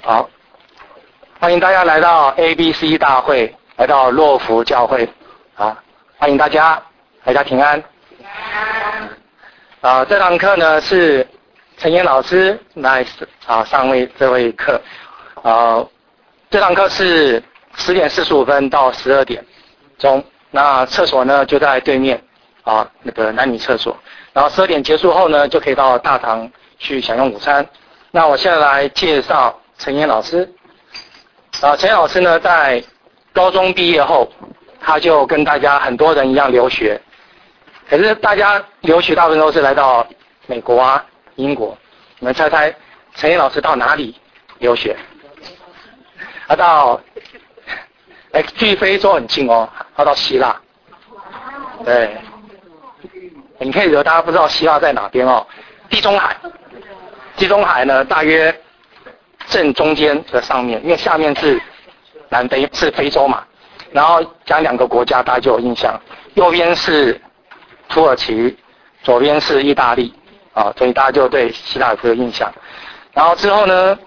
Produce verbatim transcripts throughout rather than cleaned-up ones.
好，欢迎大家来到 A B C 大会，来到洛福教会，啊，欢迎大家，大家平安。啊，这堂课呢是陈岩老师来啊上位这位课，啊，这堂课是十点四十五分到十二点钟，那厕所呢就在对面，啊，那个男女厕所，然后十二点结束后呢就可以到大堂去享用午餐。那我现在来介绍陈岩老师。啊，陈岩老师呢，在高中毕业后，他就跟大家很多人一样留学。可是大家留学大部分都是来到美国啊、英国。你们猜猜，陈岩老师到哪里留学？他到，哎，距非洲很近哦，他到希腊。对，你可以惹大家不知道希腊在哪边哦，地中海。地中海呢，大约正中间的上面，因为下面是南非，是非洲嘛。然后讲两个国家，大家就有印象。右边是土耳其，左边是意大利，啊，所以大家就对希腊有这个印象。然后之后呢，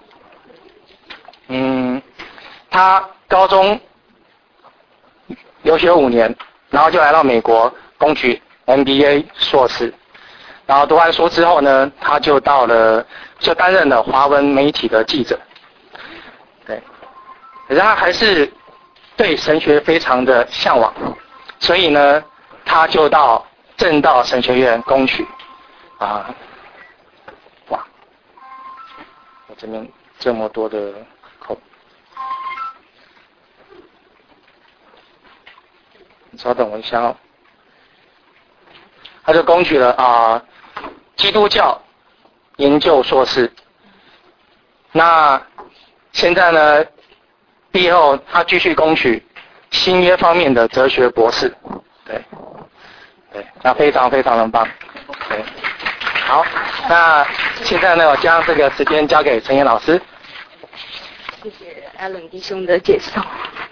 嗯，他高中留学五年，然后就来到美国攻取 M B A 硕士。然后读完书之后呢，他就到了，就担任了华文媒体的记者。对，可是他还是对神学非常的向往，所以呢，他就到正道神学院攻取。啊，哇，我这边这么多的口，你稍等我一下哦。他就攻取了啊。基督教研究硕士，那现在呢，毕业后他继续攻取新约方面的哲学博士，对，对，那非常非常的棒，对，好，那现在呢，我将这个时间交给陈岩老师。 谢谢 Alan 弟兄的介绍。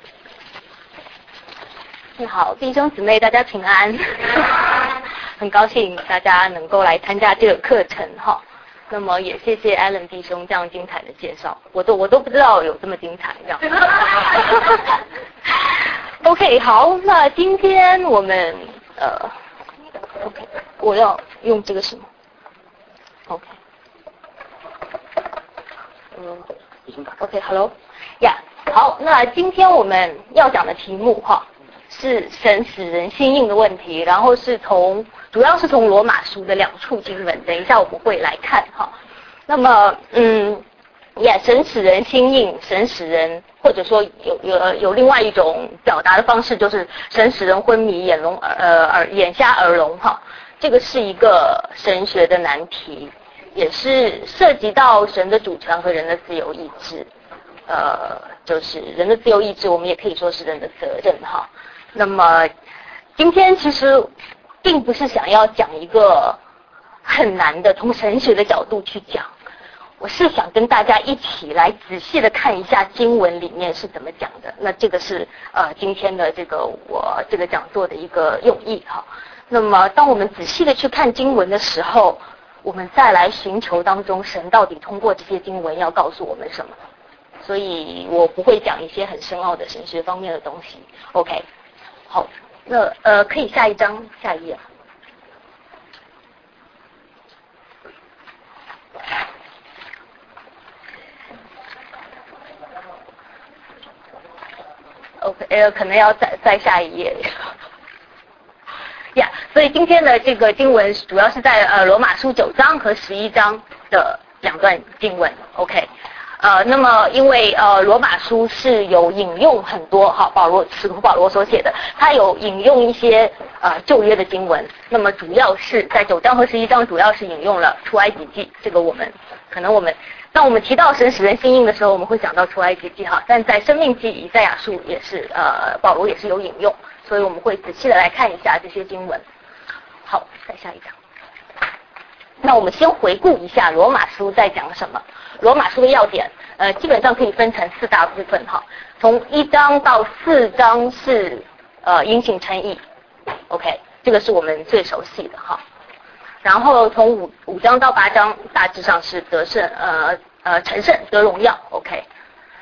你好，弟兄姊妹，大家平安。很高兴大家能够来参加这个课程哈，那么也谢谢 Alan 弟兄这样精彩的介绍，我都我都不知道有这么精彩这样。OK， 好，那今天我们呃 ，OK， 我要用这个什么 ？OK， 嗯 ，OK，Hello， 呀， yeah, 好，那今天我们要讲的题目哈。是神使人心硬的问题，然后是从主要是从罗马书的两处经文，等一下我们会来看哈。那么，嗯，也神使人心硬，神使人或者说有有有另外一种表达的方式，就是神使人昏迷，眼聋呃耳眼瞎耳聋哈。这个是一个神学的难题，也是涉及到神的主权和人的自由意志，呃，就是人的自由意志，我们也可以说是人的责任哈。那么今天其实并不是想要讲一个很难的从神学的角度去讲，我是想跟大家一起来仔细的看一下经文里面是怎么讲的。那这个是呃今天的这个我这个讲座的一个用意哈。那么当我们仔细的去看经文的时候，我们再来寻求当中神到底通过这些经文要告诉我们什么。所以我不会讲一些很深奥的神学方面的东西。OK。好，那呃，可以下一章，下一页。OK， 呃，可能要再再下一页。呀、yeah, ，所以今天的这个经文主要是在呃罗马书九章和十一章的两段经文。OK。呃，那么因为呃罗马书是有引用很多哈，保罗使徒保罗所写的，他有引用一些呃旧约的经文，那么主要是在九章和十一章主要是引用了出埃及记，这个我们可能我们当我们提到神使人心硬的时候，我们会想到出埃及记哈，但在生命记、以赛亚书也是呃保罗也是有引用，所以我们会仔细的来看一下这些经文。好，再下一章。那我们先回顾一下罗马书在讲什么。罗马书的要点，呃，基本上可以分成四大部分哈。从一章到四章是呃因信称义 ，OK， 这个是我们最熟悉的哈。然后从五五章到八章大致上是得胜，呃呃成圣得荣耀 ，OK。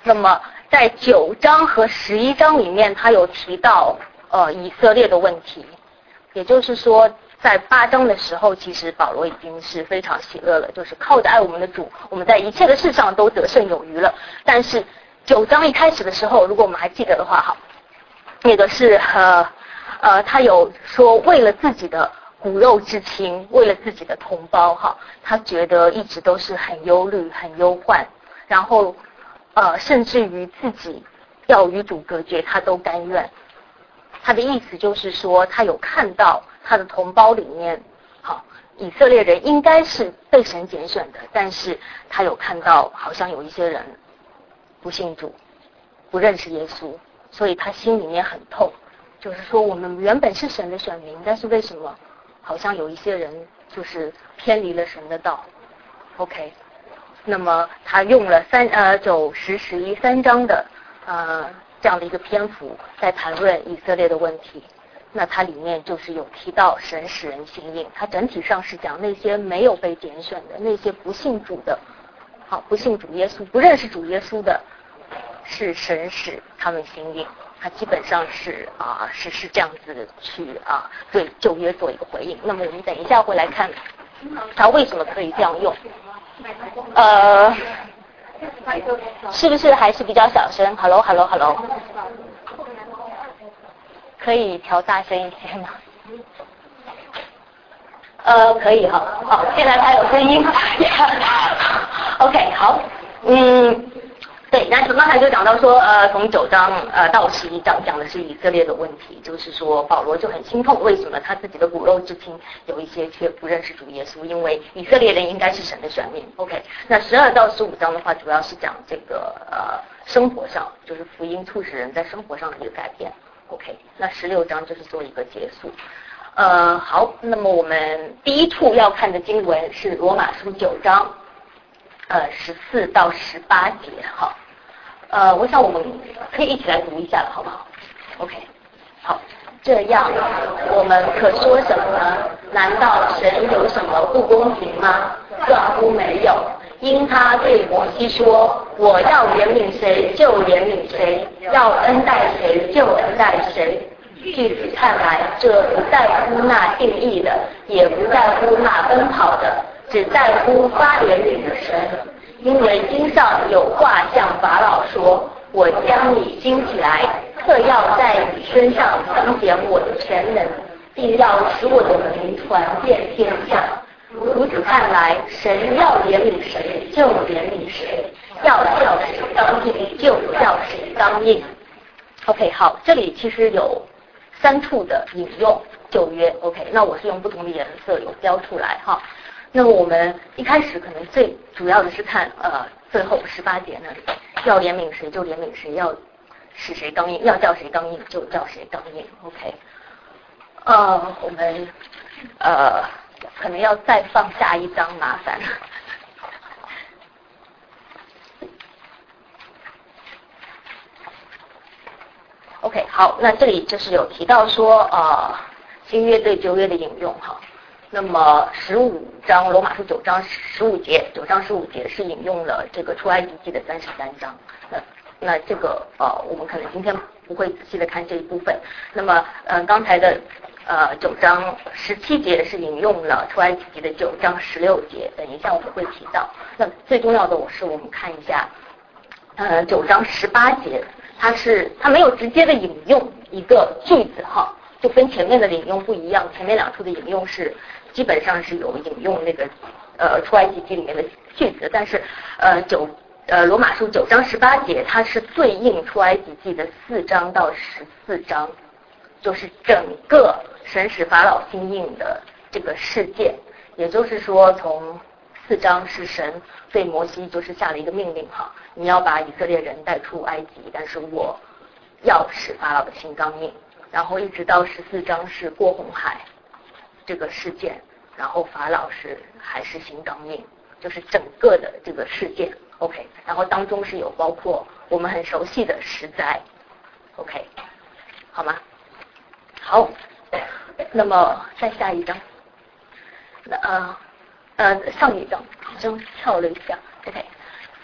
那么在九章和十一章里面，他有提到呃以色列的问题，也就是说，在八章的时候，其实保罗已经是非常喜乐了，就是靠着爱我们的主，我们在一切的事上都得胜有余了。但是九章一开始的时候，如果我们还记得的话，好，那个是呃呃，他有说为了自己的骨肉之亲，为了自己的同胞，哈，他觉得一直都是很忧虑、很忧患，然后呃，甚至于自己要与主隔绝，他都甘愿。他的意思就是说，他有看到他的同胞里面，好，以色列人应该是被神拣选的，但是他有看到好像有一些人不信主，不认识耶稣，所以他心里面很痛。就是说，我们原本是神的选民，但是为什么好像有一些人就是偏离了神的道 ？OK， 那么他用了三呃九十十一三章的呃这样的一个篇幅，在谈论以色列的问题。那它里面就是有提到神使人心硬，它整体上是讲那些没有被拣选的，那些不信主的，好，不信主耶稣，不认识主耶稣的，是神使他们心硬。它基本上是啊、呃、是是这样子的去啊、呃、对旧约做一个回应。那么我们等一下会来看它为什么可以这样用。呃，是不是还是比较小声 ？Hello Hello Hello， 可以调大声一些吗？呃，可以哈，好，现在它有声音。OK， 好，嗯。对，那刚才就讲到说，呃，从九章呃到十一章讲的是以色列的问题，就是说保罗就很心痛，为什么他自己的骨肉之亲有一些却不认识主耶稣？因为以色列人应该是神的选民。OK， 那十二到十五章的话，主要是讲这个呃生活上，就是福音促使人在生活上的一个改变。OK， 那十六章就是做一个结束。呃，好，那么我们第一处要看的经文是罗马书九章，呃十四到十八节，哈。呃，我想我们可以一起来读一下了，好不好 ？OK， 好，这样我们可说什么呢？难道神有什么不公平吗？断乎没有，因他对摩西说：“我要怜悯谁就怜悯谁，要恩待谁就恩待谁。”据此看来，这不在乎那定义的，也不在乎那奔跑的，只在乎发怜悯的神。因为经上有话向法老说：“我将你兴起来，特要在你身上彰显我的全能，并要使我的名传遍天下。”如此看来，神要怜悯谁就怜悯谁，要叫谁刚硬就叫谁刚硬。OK， 好，这里其实有三处的引用旧约。OK， 那我是用不同的颜色有标出来哈。那么我们一开始可能最主要的是看呃最后十八节那里，要怜悯谁就怜悯谁，要使谁刚硬，要叫谁刚硬就叫谁刚硬。OK， 呃，我们呃可能要再放下一张，麻烦。OK， 好，那这里就是有提到说呃新约对旧约的引用哈。那么十五章罗马书九章十五节，九章十五节是引用了这个出埃及记的三十三章。那那这个呃，我们可能今天不会仔细的看这一部分。那么呃，刚才的呃九章十七节是引用了出埃及记的九章十六节，等一下我们会提到。那最重要的我是我们看一下，呃九章十八节，它是它没有直接的引用一个句子哈。就跟前面的引用不一样，前面两处的引用是基本上是有引用那个呃出埃及记里面的句子，但是呃九呃罗马书九章十八节它是对应出埃及记的四章到十四章，就是整个神使法老心硬的这个事件，也就是说从四章是神对摩西就是下了一个命令哈，你要把以色列人带出埃及，但是我要使法老的心刚硬。然后一直到十四章是过红海这个事件，然后法老是还是心刚硬，就是整个的这个事件 OK， 然后当中是有包括我们很熟悉的十灾 OK， 好吗？好，那么再下一章，那呃呃上一章好像跳了一下 OK，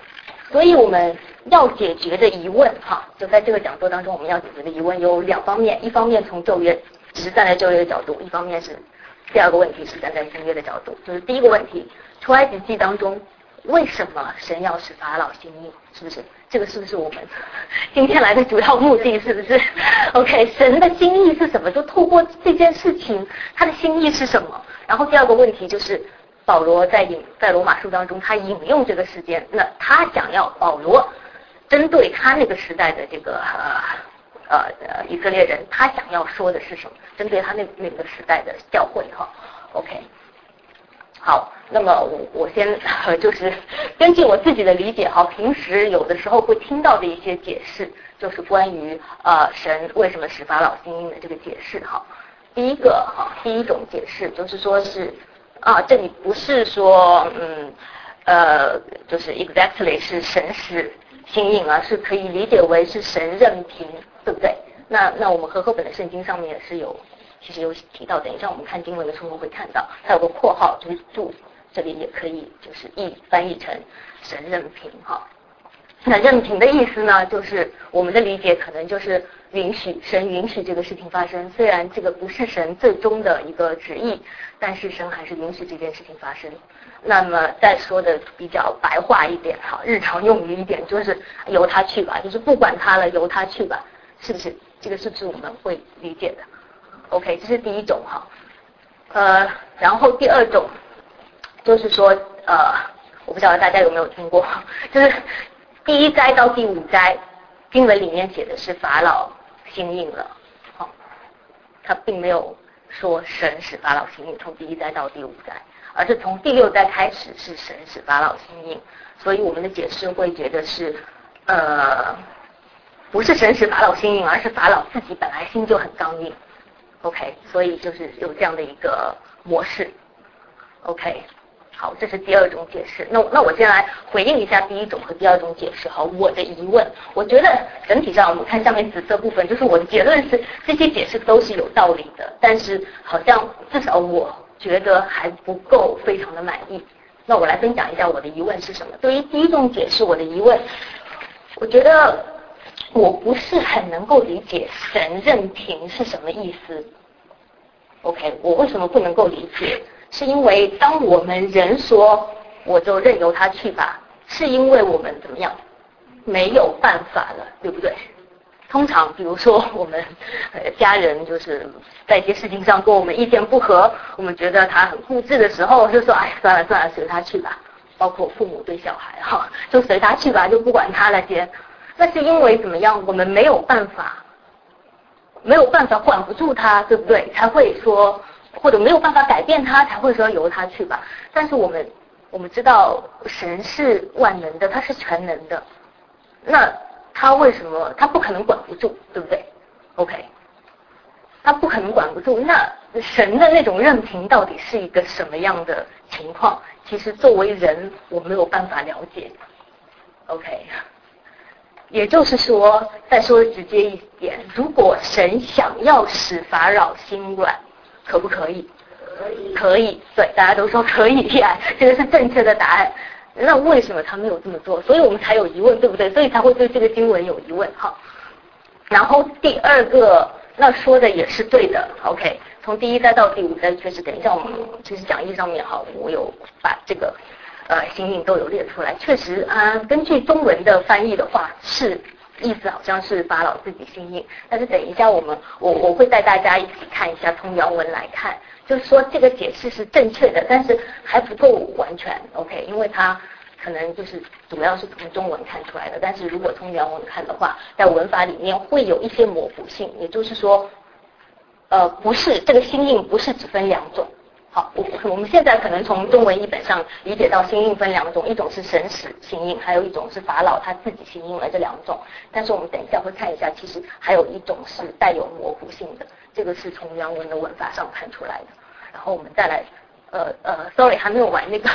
所以我们要解决的疑问哈，就在这个讲座当中我们要解决的疑问有两方面，一方面从就业只是站在就业的角度，一方面是第二个问题是站在新约的角度。就是第一个问题，出埃及记当中为什么神要使法老心硬，是不是？这个是不是我们今天来的主要目的，是不是 ？OK， 神的心意是什么？就透过这件事情，他的心意是什么？然后第二个问题就是保罗在引在罗马书当中，他引用这个事件，那他想要保罗针对他那个时代的这个呃呃呃以色列人，他想要说的是什么？针对他那那个时代的教会哈 ，OK。好，那么我我先呃就是根据我自己的理解哈，平时有的时候会听到的一些解释，就是关于呃神为什么使法老心硬的这个解释哈。第一个哈，第一种解释就是说是啊，这里不是说嗯呃就是 exactly 是神使心硬，而是可以理解为是神任凭，对不对？那那我们和合本的圣经上面也是有。其实有提到，等一下我们看经文的时候会看到，它有个括号，就是注，这里也可以就是译翻译成神任凭哈。那任凭的意思呢，就是我们的理解可能就是允许神允许这个事情发生，虽然这个不是神最终的一个旨意，但是神还是允许这件事情发生。那么再说的比较白话一点哈，日常用语一点，就是由他去吧，就是不管他了，由他去吧，是不是？这个是不是我们会理解的？OK， 这是第一种哈，呃，然后第二种就是说，呃，我不晓得大家有没有听过，就是第一灾到第五灾，经文里面写的是法老心硬了，好、哦，他并没有说神使法老心硬，从第一灾到第五灾，而是从第六灾开始是神使法老心硬，所以我们的解释会觉得是，呃，不是神使法老心硬，而是法老自己本来心就很刚硬。OK， 所以就是有这样的一个模式。OK， 好，这是第二种解释。那那我先来回应一下第一种和第二种解释。好，我的疑问，我觉得整体上我们看下面紫色部分，就是我的结论是这些解释都是有道理的，但是好像至少我觉得还不够非常的满意。那我来分享一下我的疑问是什么。对于第一种解释，我的疑问，我觉得我不是很能够理解神任凭是什么意思。OK， 我为什么不能够理解？是因为当我们人说我就任由他去吧，是因为我们怎么样没有办法了，对不对？通常比如说我们呃家人就是在一些事情上跟我们意见不合，我们觉得他很固执的时候，就说哎算了算了，随他去吧。包括父母对小孩哈，就随他去吧，就不管他了先。那是因为怎么样？我们没有办法，没有办法管不住他，对不对？才会说，或者没有办法改变他，才会说由他去吧。但是我们我们知道神是万能的，他是全能的，那他为什么他不可能管不住，对不对 ？OK， 他不可能管不住。那神的那种任凭到底是一个什么样的情况？其实作为人，我没有办法了解。OK。也就是说，再说直接一点，如果神想要使法老心软，可不可以？可以，可以，对，大家都说可以呀，这个是正确的答案。那为什么他没有这么做？所以我们才有疑问，对不对？所以才会对这个经文有疑问哈。然后第二个，那说的也是对的 ，OK， 从第一灾到第五灾，确实等一下我们其实讲义上面哈，我有把这个。呃，心硬都有列出来，确实啊、呃，根据中文的翻译的话，是意思好像是法老自己心硬，但是等一下我们我我会带大家一起看一下，从原文来看，就是说这个解释是正确的，但是还不够完全 ，OK， 因为它可能就是主要是从中文看出来的，但是如果从原文看的话，在文法里面会有一些模糊性，也就是说，呃，不是这个心硬不是只分两种。好，我我们现在可能从中文译本上理解到心硬分两种，一种是神使心硬，还有一种是法老他自己心硬了，这两种。但是我们等一下会看一下，其实还有一种是带有模糊性的，这个是从原文的文法上看出来的。然后我们再来，呃呃 ，sorry 还没有完那个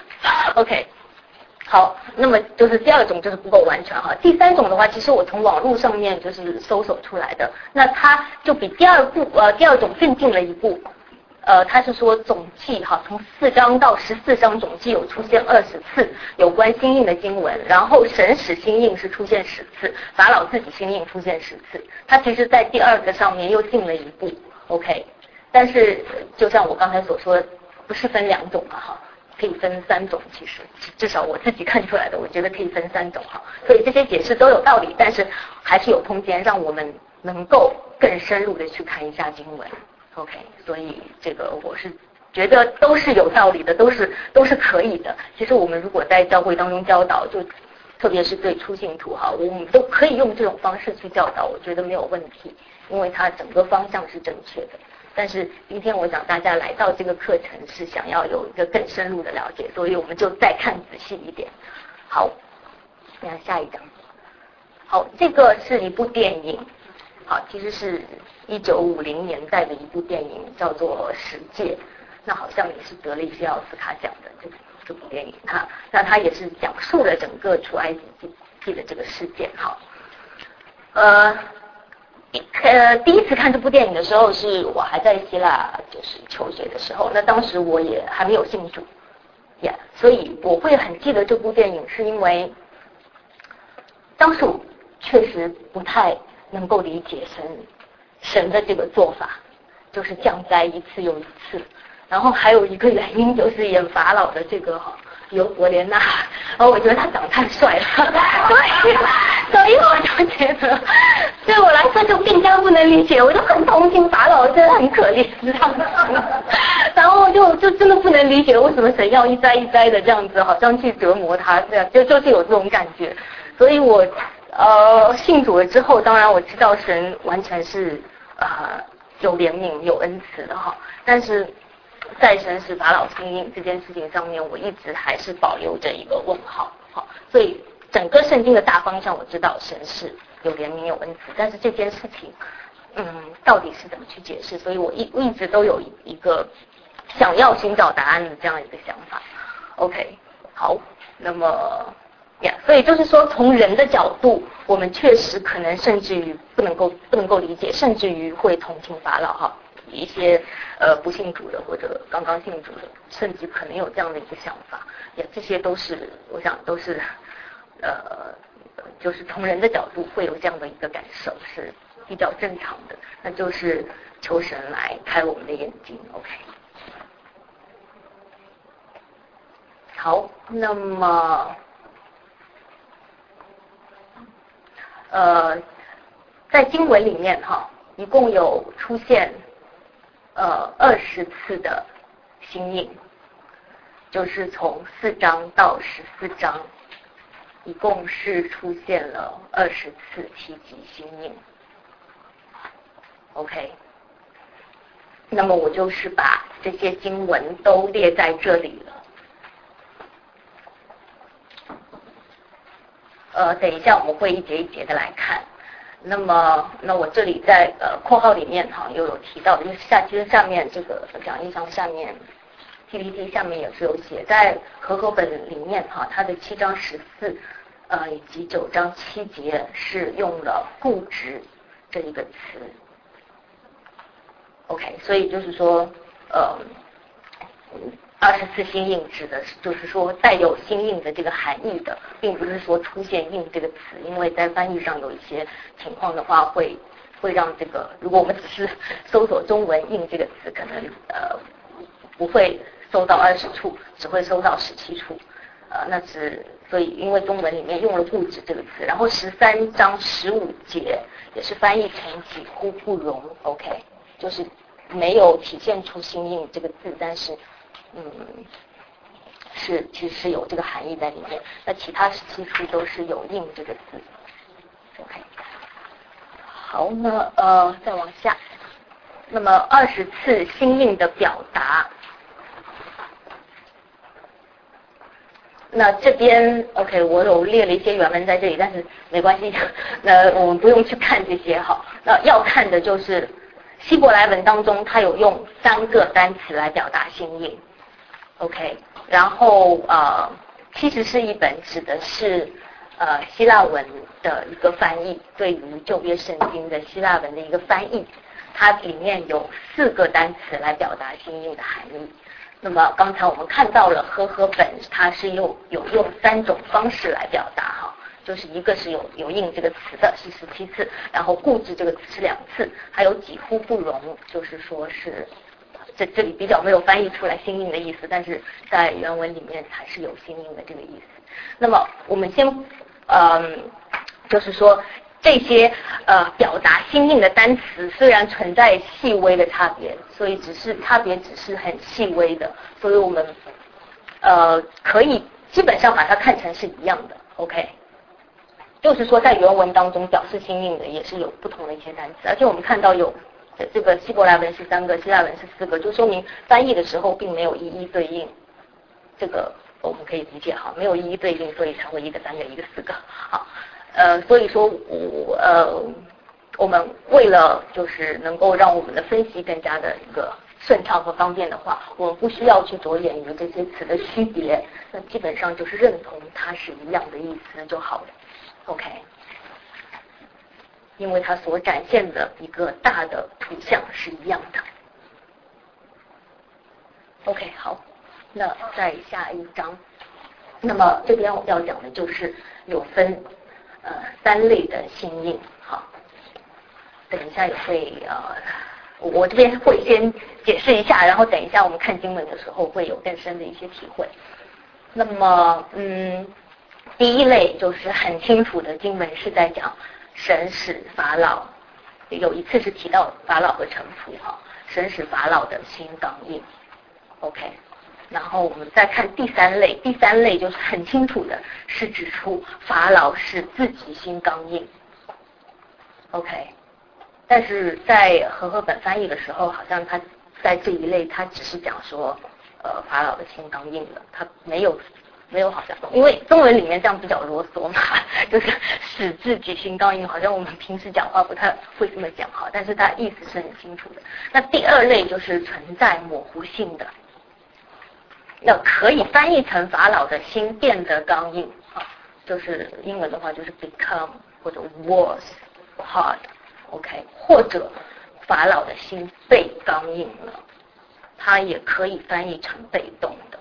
，OK。好，那么就是第二种就是不够完全哈。第三种的话，其实我从网络上面就是搜索出来的，那它就比第二步呃第二种更进了一步。 呃，他是说总计哈，从四章到十四章总计有出现二十次有关心印的经文，然后神使心印是出现十次，法老自己心印出现十次。他其实在第二个上面又进了一步 ，OK。但是就像我刚才所说的，不是分两种嘛哈，可以分三种。其实至少我自己看出来的，我觉得可以分三种哈。所以这些解释都有道理，但是还是有空间让我们能够更深入的去看一下经文。OK， 所以这个我是觉得都是有道理的，都是都是可以的。其实我们如果在教会当中教导，就特别是对初信徒哈，我们都可以用这种方式去教导，我觉得没有问题，因为它整个方向是正确的。但是今天我想大家来到这个课程是想要有一个更深入的了解，所以我们就再看仔细一点。好，那下一张。好，这个是一部电影。好，其实是一九五零年代的一部电影，叫做《十戒》，那好像也是得了一些奥斯卡奖的这这部电影。它那它也是讲述了整个出埃及记的这个事件。哈，呃呃，第一次看这部电影的时候，是我还在希腊就是求学的时候，那当时我也还没有信主，呀、yeah, ，所以我会很记得这部电影，是因为当时我确实不太能够理解神神的这个做法，就是降灾一次又一次。然后还有一个原因就是演法老的这个尤伯连纳，然后我觉得他长得太帅了，所以所以我就觉得对我来说就更加不能理解，我就很同情法老，真的很可怜这样子。然后就就真的不能理解为什么神要一灾一灾的这样子，好像去折磨他这样，就就是有这种感觉。所以我呃信主了之后，当然我知道神完全是呃有怜悯有恩慈的哈，但是在神使法老心印这件事情上面，我一直还是保留着一个问号。好，所以整个圣经的大方向我知道神是有怜悯有恩慈，但是这件事情，嗯，到底是怎么去解释？所以我一一直都有一个想要寻找答案的这样一个想法。OK， 好，那么呀，所以就是说，从人的角度，我们确实可能甚至于不能够不能够理解，甚至于会同情法老哈。一些呃不信主的或者刚刚信主的，甚至可能有这样的一个想法，也这些都是我想都是呃就是从人的角度会有这样的一个感受是比较正常的，那就是求神来开我们的眼睛。 OK， 好，那么呃在经文里面哈，一共有出现呃，二十次的心印，就是从四章到十四章，一共是出现了二十次提及心印。OK， 那么我就是把这些经文都列在这里了。呃，等一下我们会一节一节的来看。那么，那我这里在呃括号里面哈又有提到，就是下其实下面这个讲义上下面 P P T 下面也是有写，在和合本里面哈，它的七章十四呃以及九章七节是用了固执这一个词。OK， 所以就是说呃二十次心印指的是就是说带有心印的这个含义的，并不是说出现印这个词，因为在翻译上有一些情况的话会会让这个，如果我们只是搜索中文印这个词，可能呃不会搜到二十处，只会搜到十七处，呃那是所以因为中文里面用了固执这个词，然后十三章十五节也是翻译成几乎不容 ，OK， 就是没有体现出心印这个字，但是嗯，是其实是有这个含义在里面。那其他十七处都是有印这个字。OK， 好，那呃再往下，那么二十次心印的表达，那这边 OK， 我有列了一些原文在这里，但是没关系，那我们不用去看这些哈。那要看的就是希伯来文当中，它有用三个单词来表达心印。OK， 然后呃，其实是一本指的是呃希腊文的一个翻译，对于旧约圣经的希腊文的一个翻译。 它里面有四个单词来表达心印的含义。那么刚才我们看到了和合本，它是用有用三种方式来表达哈，就是一个是有有印这个词的是十七次，然后固执这个词是两次，还有几乎不容，就是说是这这里比较没有翻译出来心印的意思，但是在原文里面还是有心印的这个意思。那么我们先嗯，就是说这些呃表达心印的单词虽然存在细微的差别，所以只是差别只是很细微的，所以我们呃可以基本上把它看成是一样的 ，OK。就是说在原文当中表示心印的也是有不同的一些单词，而且我们看到有这个希伯来文是三个，希腊文是四个，就说明翻译的时候并没有一一对应，这个我们可以理解哈，没有一一对应，所以才会一个三个一个四个，好。呃，所以说，我呃，我们为了就是能够让我们的分析更加的一个顺畅和方便的话，我们不需要去着眼于这些词的区别，那基本上就是认同它是一样的意思就好了 ，OK。因为它所展现的一个大的图像是一样的。OK， 好，那再下一章，那么这边我要讲的就是有分。呃，三类的心印，好，等一下也会呃，我这边会先解释一下，然后等一下我们看经文的时候会有更深的一些体会。那么，嗯，第一类就是很清楚的经文是在讲神使法老，有一次是提到法老和臣仆哈，神使法老的心刚硬 ，OK。然后我们再看第三类，第三类就是很清楚的是指出法老是自己心刚硬 ，OK。但是在和合本翻译的时候，好像他在这一类他只是讲说，呃，法老的心刚硬了，他没有没有好像，因为中文里面这样比较啰嗦嘛，就是使自己心刚硬，好像我们平时讲话不太会这么讲哈，但是他意思是很清楚的。那第二类就是存在模糊性的。那可以翻译成法老的心变得刚硬啊，就是英文的话就是 become 或者 was hard，OK， 或者法老的心被刚硬了，它也可以翻译成被动的。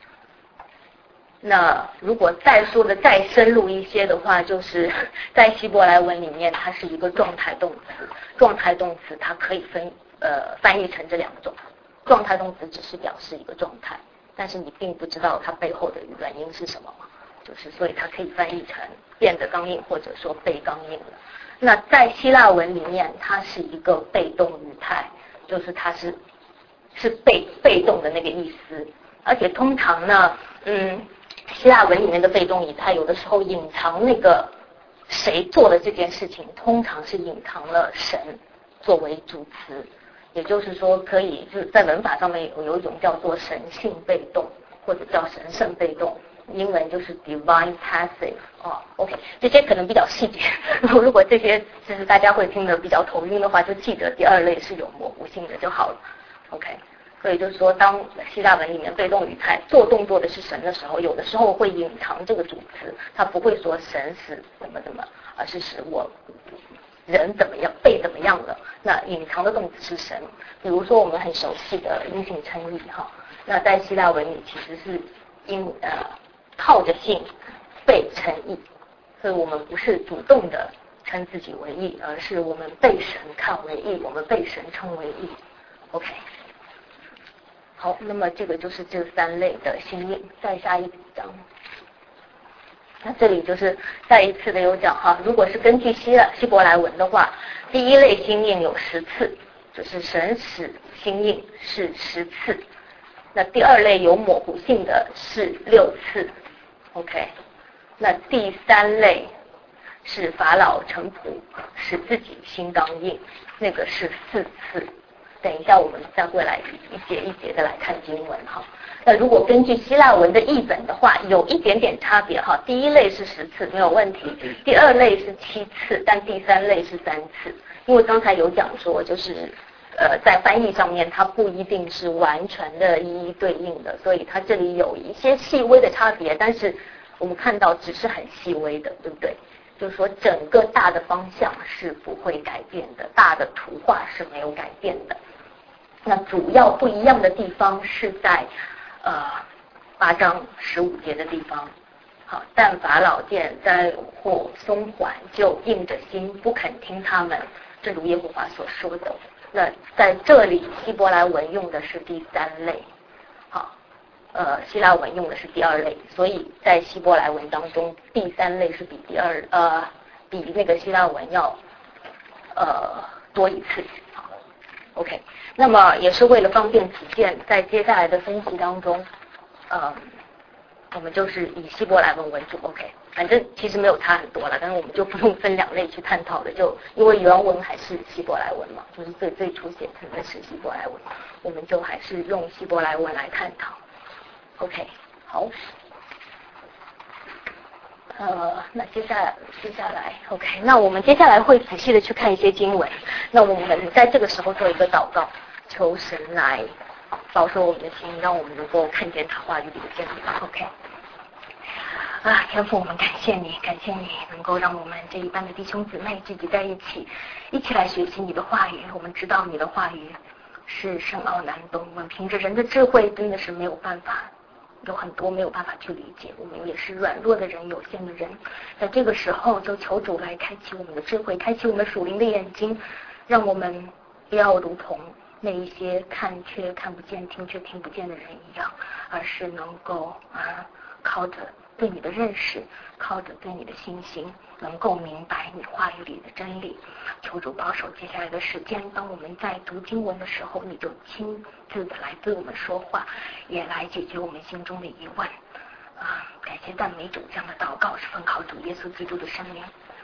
那如果再说的再深入一些的话，就是在希伯来文里面，它是一个状态动词，状态动词它可以分呃翻译成这两种，状态动词只是表示一个状态。但是你并不知道它背后的原因是什么嘛，就是所以它可以翻译成变得刚硬，或者说被刚硬了。那在希腊文里面，它是一个被动语态，就是它是是被被动的那个意思。而且通常呢，嗯，希腊文里面的被动语态有的时候隐藏那个谁做的这件事情，通常是隐藏了神作为主词。也就是说，可以就是在文法上面有有一种叫做神性被动，或者叫神圣被动，英文就是 divine passive 哦 ，OK， 这些可能比较细节。如果这些就是大家会听得比较头晕的话，就记得第二类是有模糊性的就好了 ，OK。所以就是说，当希腊文里面被动语态做动作的是神的时候，有的时候会隐藏这个主词，它不会说神使怎么怎么，而是使我。人怎么样被怎么样了？那隐藏的动词是神，比如说我们很熟悉的因性称义哈，那在希腊文里其实是因呃靠着性被称义，所以我们不是主动的称自己为义，而是我们被神看为义，我们被神称为义。OK， 好，那么这个就是这三类的心印。再下一章。那这里就是再一次的有讲哈，如果是根据希希伯来文的话，第一类心印有十次，就是神使心印是十次。那第二类有模糊性的是六次 ，OK。那第三类是法老臣仆使自己心刚硬，那个是四次。等一下我们再会来一节一节的来看经文哈。那如果根据希腊文的译本的话，有一点点差别哈。第一类是十次没有问题，第二类是七次，但第三类是三次。因为刚才有讲说，就是呃在翻译上面它不一定是完全的一一对应的，所以它这里有一些细微的差别，但是我们看到只是很细微的，对不对？ 就是说整个大的方向是不会改变的，大的图画是没有改变的。那主要不一样的地方是在呃八章十五节的地方。好，但法老见灾祸松缓，就硬着心不肯听他们，正如耶和华所说的。那在这里希伯来文用的是第三类，好，呃，希腊文用的是第二类，所以在希伯来文当中，第三类是比第二呃比那个希腊文要呃多一次。好 ，OK， 那么也是为了方便起见，在接下来的分析当中，呃。我们就是以希伯来文为主 ，OK， 反正其实没有差很多了，但是我们就不用分两类去探讨了，就因为原文还是希伯来文嘛，就是最最初写成的是希伯来文，我们就还是用希伯来文来探讨 ，OK， 好，呃，那接下来接下来 ，OK， 那我们接下来会仔细的去看一些经文，那我们在这个时候做一个祷告，求神来保守我们的心，让我们能够看见他话语里的真理。OK， 啊，天父，我们感谢你，感谢你能够让我们这一班的弟兄姊妹聚集在一起，一起来学习你的话语。我们知道你的话语是深奥难懂，我们凭着人的智慧真的是没有办法，有很多没有办法去理解。我们也是软弱的人，有限的人，在这个时候就求主来开启我们的智慧，开启我们属灵的眼睛，让我们不要如同那一些看却看不见、听却听不见的人一样，而是能够啊靠着对你的认识，靠着对你的信心，能够明白你话语里的真理。求主保守接下来的时间，当我们在读经文的时候，你就亲自的来对我们说话，也来解决我们心中的疑问。啊，感谢赞美主，这样的祷告是奉靠主耶稣基督的圣名。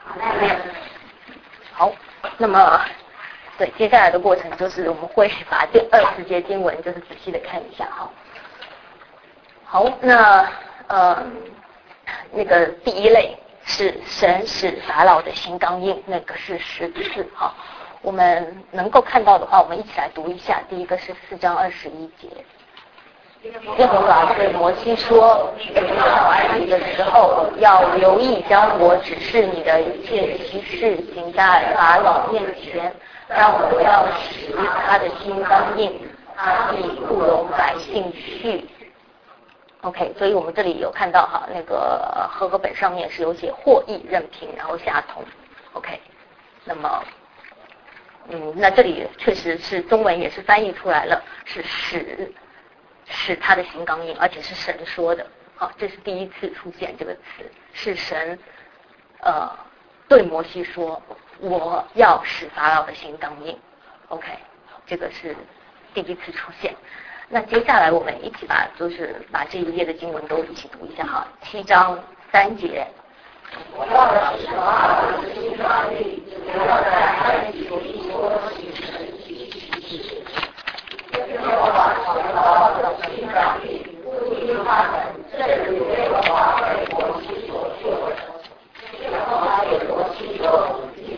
好，那么。对，接下来的过程就是我们会把这二十节经文就是仔细的看一下哈。好，那呃那个第一类是神使法老的心刚硬，那个是十次哈。我们能够看到的话，我们一起来读一下。第一个是四章二十一节。耶和华对摩西说：“你到埃及的时候，要留意将我指示你的一切奇事行在法老面前。让我要使他的心刚硬，他必不容百姓去。” OK， 所以我们这里有看到哈，那个合格本上面是有写获益任凭，然后下同。OK， 那么，嗯，那这里确实是中文也是翻译出来了，是使使他的心刚硬，而且是神说的。好，这是第一次出现这个词，是神呃对摩西说。我要使法老的心刚硬 ，OK， 这个是第一次出现。那接下来我们一起把就是把这一页的经文都一起读一下哈，七章三节。我要使法老的心刚硬，我要在埃及地多行神迹奇事。耶和华使法老的心刚硬，不听他们，正如耶和华对摩西所说的。耶和华对摩西说。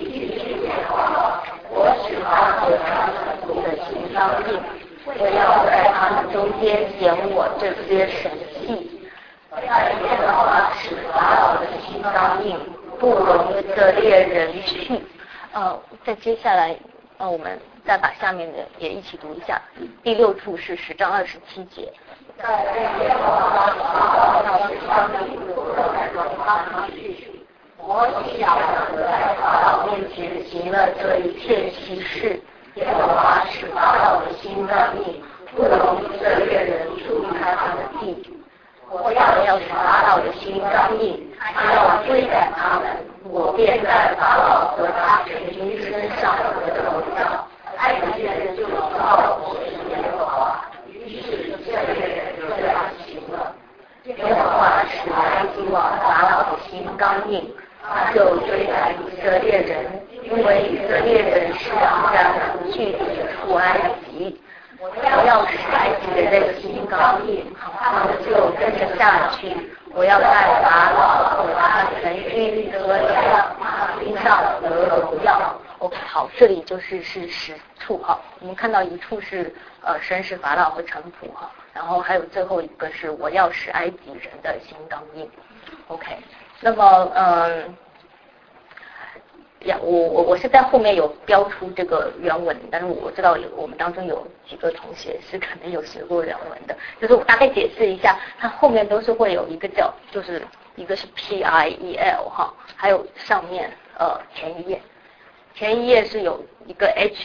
我使他和他们的心刚硬，我要在他们中间显我这些神迹。在耶和华使法老的心刚硬，不容以色列人去。呃，再接下来，呃，我们再把下面的也一起读一下。第六处是十章二十七节。在耶和华使法老的心刚硬，不容他们去。摩西亚和在法老面前行了这一切奇事，耶和华使法老的心刚硬，不容以色列人出开他的地。我要使法老的心刚硬，他要追赶他们，我便在法老和他全军身上得荣耀。埃及人就知道我是耶和华。于是以色列人这样行了。耶和华使埃及王法老的心刚硬。他就追赶以色列人，因为以色列人是昂然不惧地出埃及。我要使埃及人的心刚硬，他们就跟着下去。我要在法老和他全军得了马兵上得荣耀。OK， 好，这里就是是十处哈。我们看到一处是呃神使法老和臣仆哈，然后还有最后一个是我要使埃及人的心刚硬。OK。那么，嗯， 呀，我我我是在后面有标出这个原文，但是我知道有我们当中有几个同学是可能有学过原文的，就是我大概解释一下，它后面都是会有一个叫，就是一个是 P I E L 哈，还有上面呃前一页，前一页是有一个 H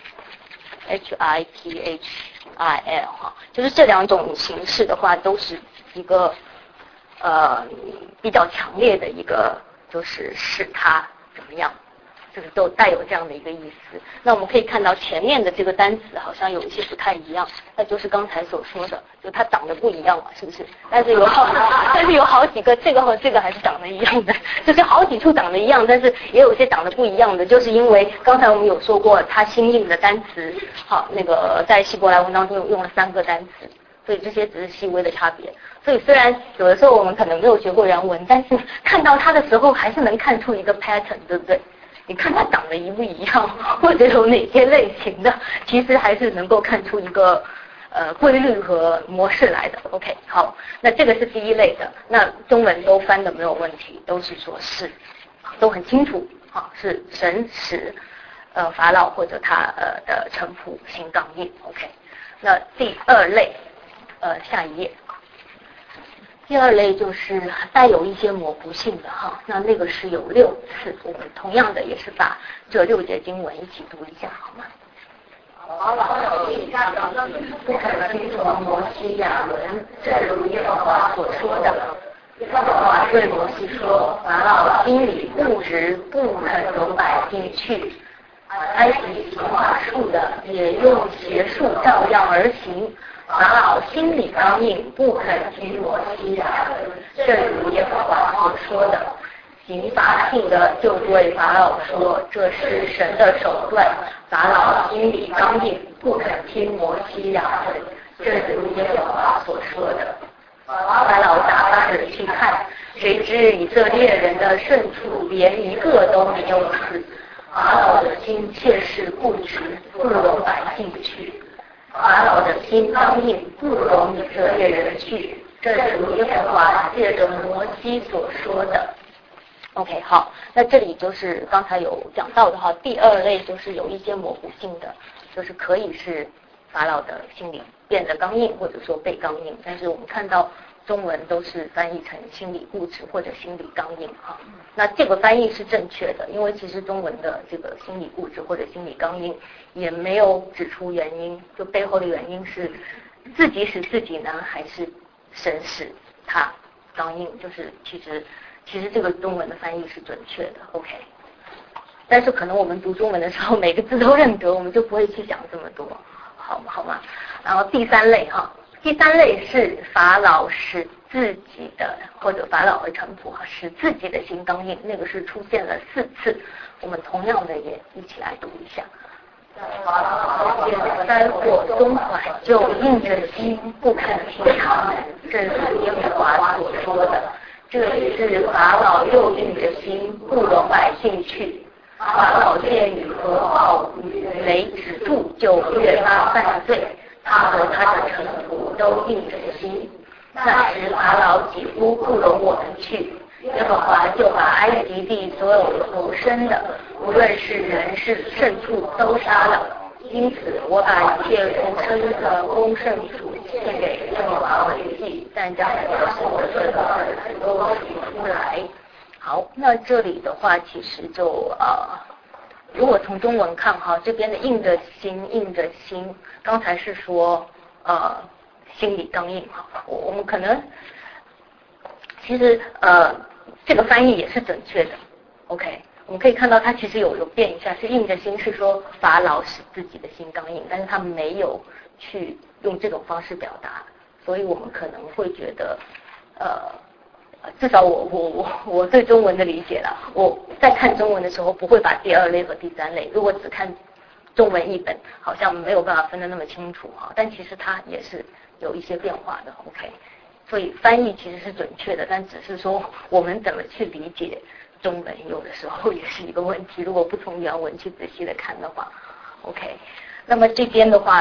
H I P H I L 哈，就是这两种形式的话都是一个呃比较强烈的一个，就是使它怎么样。就是都带有这样的一个意思。那我们可以看到前面的这个单词好像有一些不太一样，那就是刚才所说的，就它长得不一样嘛，是不是？但是有好，但是有好几个，这个和这个还是长得一样的，就是好几处长得一样，但是也有些长得不一样的，就是因为刚才我们有说过，它新印的单词，好，那个在希伯来文当中用了三个单词。所以这些只是细微的差别。所以虽然有的时候我们可能没有学过原文，但是看到它的时候还是能看出一个 pattern， 对不对？你看它长得一不一样，或者有哪些类型的，其实还是能够看出一个呃规律和模式来的。OK， 好，那这个是第一类的，那中文都翻的没有问题，都是说是，都很清楚，好，是神使呃法老或者他呃的臣仆行刚印。OK， 那第二类，呃下一页。第二类就是带有一些模糊性的哈，那那个是有六次，我们同样的也是把这六节经文一起读一下，好吗？法老地下不肯听从摩西亚伦，正如耶和华所说的。耶和华对摩西说：法老心里固执，不肯容百姓去。埃及行法术的也用邪术照样而行。法老心里刚硬，不肯听摩西亚伦，正如耶和华所说的。行法术的就对法老说：这是神的手段。法老心里刚硬，不肯听摩西亚伦，正如耶和华所说的。法老打发人去看，谁知以色列人的牲畜连一个都没有死。法老的心切是固执，不容百姓去。法老的心刚硬，不容以色列人去，正如耶和华借着摩西所说的。OK， 好，那这里就是刚才有讲到的哈，第二类就是有一些模糊性的，就是可以是法老的心里变得刚硬，或者说被刚硬，但是我们看到中文都是翻译成心理固执或者心理刚硬哈。那这个翻译是正确的，因为其实中文的这个心理固执或者心理刚硬也没有指出原因，就背后的原因是自己使自己呢，还是神使他刚硬？就是其实其实这个中文的翻译是准确的 ，OK。但是可能我们读中文的时候每个字都认得，我们就不会去想这么多，好吗？好吗？然后第三类哈。第三类是法老使自己的，或者法老和臣仆使自己的心刚硬，那个是出现了四次，我们同样的也一起来读一下。法老见灾祸松缓，就硬着心不肯听他们，正如耶和华所说的。这里是法老又硬着心不容百姓去。法老见雨和暴雨雷止住，就越发犯罪。他和他的臣仆都硬着心。那时法老几乎不容我们去，耶和华就把埃及地所有活生的，无论是人是牲畜，都杀了。因此我把一切活生的公圣属献给耶和华为祭，但将我所生的儿子都取出来。好，那这里的话其实就呃如果从中文看哈，这边的硬着心，硬着心，刚才是说呃心里刚硬哈，我我们可能其实呃这个翻译也是准确的 ，OK， 我们可以看到它其实有有变一下，是硬着心是说法老使自己的心刚硬，但是他没有去用这种方式表达，所以我们可能会觉得呃。至少我我我我对中文的理解啦，我在看中文的时候不会把第二类和第三类，如果只看中文译本，好像没有办法分得那么清楚哈。但其实它也是有一些变化的 ，OK。所以翻译其实是准确的，但只是说我们怎么去理解中文，有的时候也是一个问题。如果不从原文去仔细的看的话 ，OK。那么这边的话，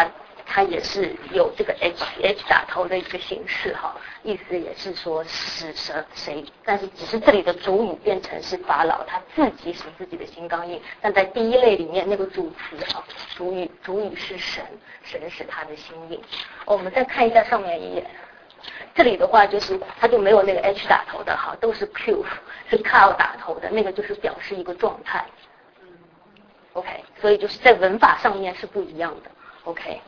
它也是有这个 H H 打头的一个形式哈，意思也是说使神谁，但是只是这里的主语变成是法老他自己使自己的心刚硬，但在第一类里面那个主词哈，主语主语是神，神使他的心硬。哦，我们再看一下上面一页，这里的话就是它就没有那个 H 打头的哈，都是 Q 是 Car 打头的，那个就是表示一个状态。OK， 所以就是在文法上面是不一样的。OK。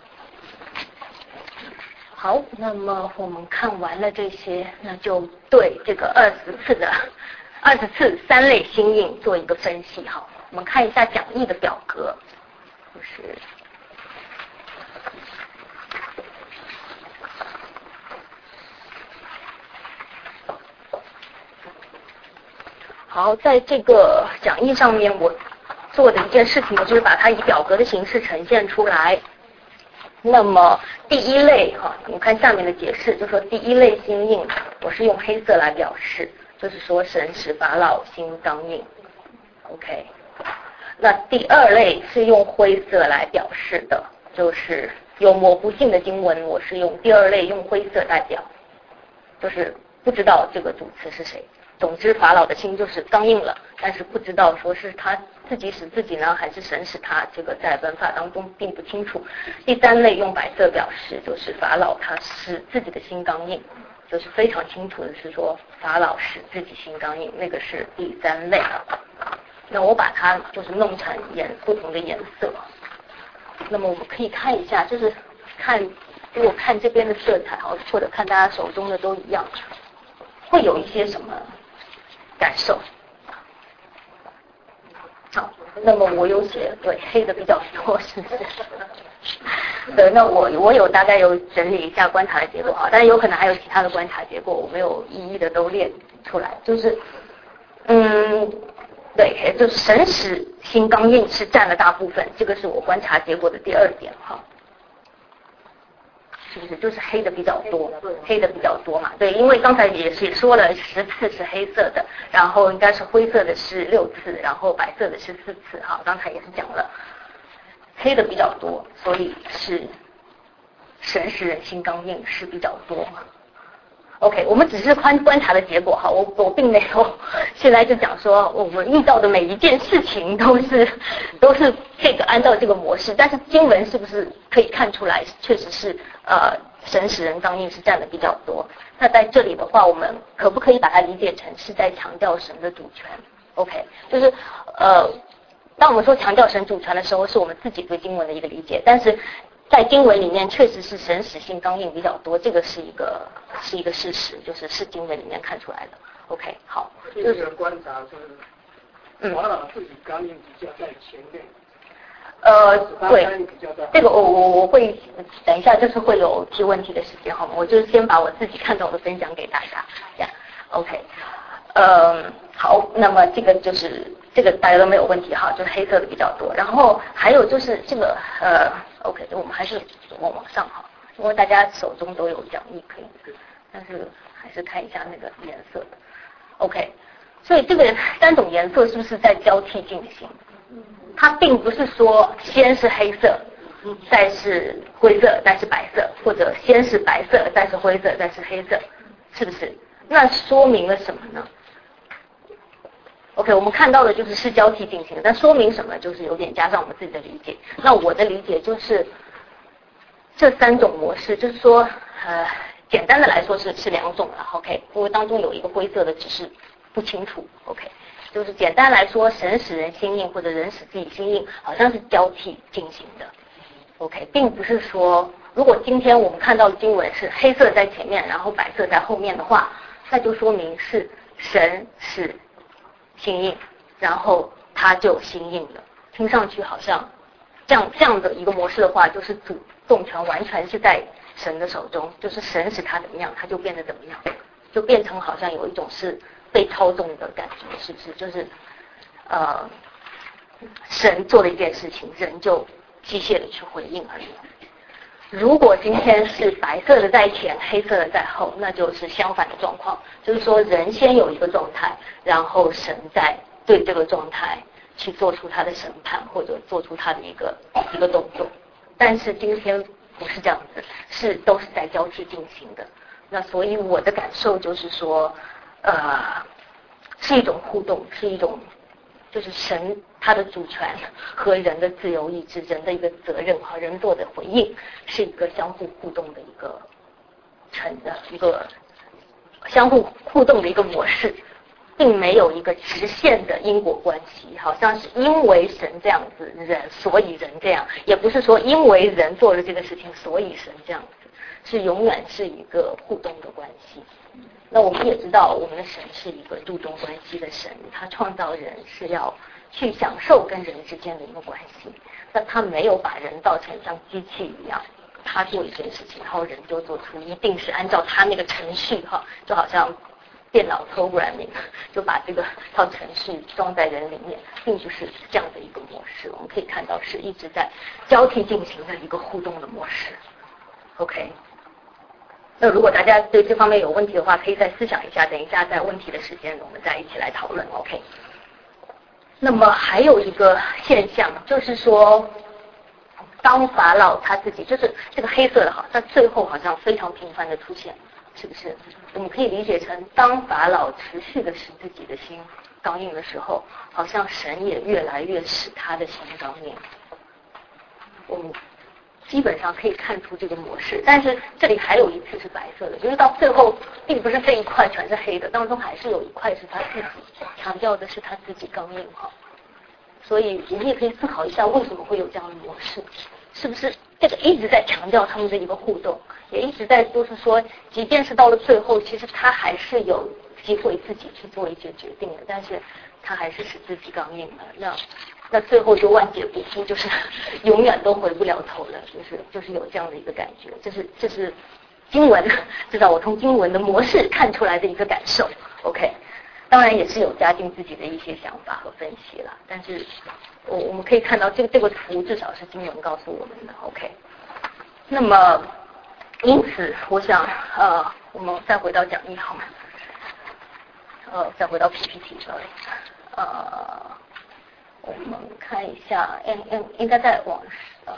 好，那么我们看完了这些，那就对这个二十次的二十次三类心印做一个分析哈。我们看一下讲义的表格，就是好，在这个讲义上面我做的一件事情就是把它以表格的形式呈现出来。那么第一类哈，我们看下面的解释，就说第一类心印，我是用黑色来表示，就是说神使法老心刚硬 ，OK。那第二类是用灰色来表示的，就是有模糊性的经文，我是用第二类用灰色代表，就是不知道这个主词是谁。总之，法老的心就是刚硬了，但是不知道说是他自己使自己呢，还是神使他，这个在文法当中并不清楚。第三类用白色表示，就是法老他使自己的心刚硬，就是非常清楚的是说法老使自己心刚硬，那个是第三类。那我把它就是弄成颜不同的颜色。那么我们可以看一下，就是看如果看这边的色彩，或者看大家手中的都一样，会有一些什么感受？好，那么我有写对黑的比较多，是不是？对，那我我有大概有整理一下观察的结果哈，但是有可能还有其他的观察结果，我没有一一的都列出来。就是嗯，对，就是神使心刚硬是占了大部分，这个是我观察结果的第二点哈。是不是就是黑的比较多，黑的比较多嘛？对，因为刚才也是说了十次是黑色的，然后应该是灰色的是六次，然后白色的是四次。哈，刚才也是讲了，黑的比较多，所以是神使人心刚硬是比较多。OK， 我们只是观观察的结果哈，我我并没有现在就讲说我们遇到的每一件事情都是都是这个按照这个模式，但是经文是不是可以看出来，确实是呃神使人刚硬是占的比较多。那在这里的话，我们可不可以把它理解成是在强调神的主权 ？OK， 就是呃，当我们说强调神主权的时候，是我们自己对经文的一个理解，但是在经文里面确实是神使心刚硬比较多，这个是一个是一个事实，就是是经文里面看出来的。OK， 好。 这个观察是，法老自己刚硬比较在前面。 呃，对，这个我我我会等一下就是会有提问题的时间好吗？我就是先把我自己看到的分享给大家，这样 OK。呃，好，那么这个就是这个大家都没有问题哈，就是黑色的比较多。然后还有就是这个呃 OK， 我们还是往往上哈，因为大家手中都有讲义可以，但是还是看一下那个颜色的 OK。所以这个三种颜色是不是在交替进行？它并不是说先是黑色，再是灰色，再是白色，或者先是白色，再是灰色，再是黑色，是不是？那说明了什么呢 ？OK， 我们看到的就是是交替进行的，但说明什么？就是有点加上我们自己的理解。那我的理解就是这三种模式，就是说，呃，简单的来说是是两种了 ，OK， 因为当中有一个灰色的只是不清楚 ，OK。就是简单来说，神使人心硬或者人使自己心硬，好像是交替进行的 ，OK， 并不是说，如果今天我们看到的经文是黑色在前面，然后白色在后面的话，那就说明是神使心硬，然后他就心硬了。听上去好像这样这样的一个模式的话，就是主动权完全是在神的手中，就是神使他怎么样，他就变得怎么样，就变成好像有一种是被操纵的感觉，是不是？就是呃，神做了一件事情，人就机械的去回应而已。如果今天是白色的在前，黑色的在后，那就是相反的状况，就是说人先有一个状态，然后神再对这个状态去做出他的审判，或者做出他的一个一个动作。但是今天不是这样子，是都是在交替进行的。那所以我的感受就是说，呃，是一种互动，是一种就是神他的主权和人的自由意志，人的一个责任和人做的回应，是一个相互互动的一个成的一个相互互动的一个模式。并没有一个直线的因果关系，好像是因为神这样子人，所以人这样，也不是说因为人做了这个事情，所以神这样子，是永远是一个互动的关系。那我们也知道，我们的神是一个注重关系的神，他创造人是要去享受跟人之间的一个关系，那他没有把人造成像机器一样，他做一件事情，然后人就做出一定是按照他那个程序哈，就好像电脑 programming 就把这个套程序装在人里面，并不是这样的一个模式。我们可以看到是一直在交替进行的一个互动的模式。OK， 那如果大家对这方面有问题的话，可以再思想一下，等一下在问题的时间我们再一起来讨论。OK， 那么还有一个现象就是说，当法老他自己就是这个黑色的哈，在最后好像非常频繁的出现。是不是？我们可以理解成，当法老持续的使自己的心刚硬的时候，好像神也越来越使他的心刚硬。我们基本上可以看出这个模式，但是这里还有一次是白色的，就是到最后并不是这一块全是黑的，当中还是有一块是他自己强调的是他自己刚硬哈。所以我们也可以思考一下，为什么会有这样的模式？是不是这个一直在强调他们的一个互动，也一直在就是说，即便是到了最后，其实他还是有机会自己去做一些决定的，但是他还是使自己刚硬了，那那最后就万劫不复，就是永远都回不了头了，就是就是有这样的一个感觉，这是这是经文，至少我从经文的模式看出来的一个感受。OK。当然也是有加进自己的一些想法和分析了，但是我我们可以看到这个这个图至少是经文告诉我们的 OK。那么因此我想呃我们再回到讲义好吗？呃再回到 P P T 上，呃我们看一下，应应应该再往呃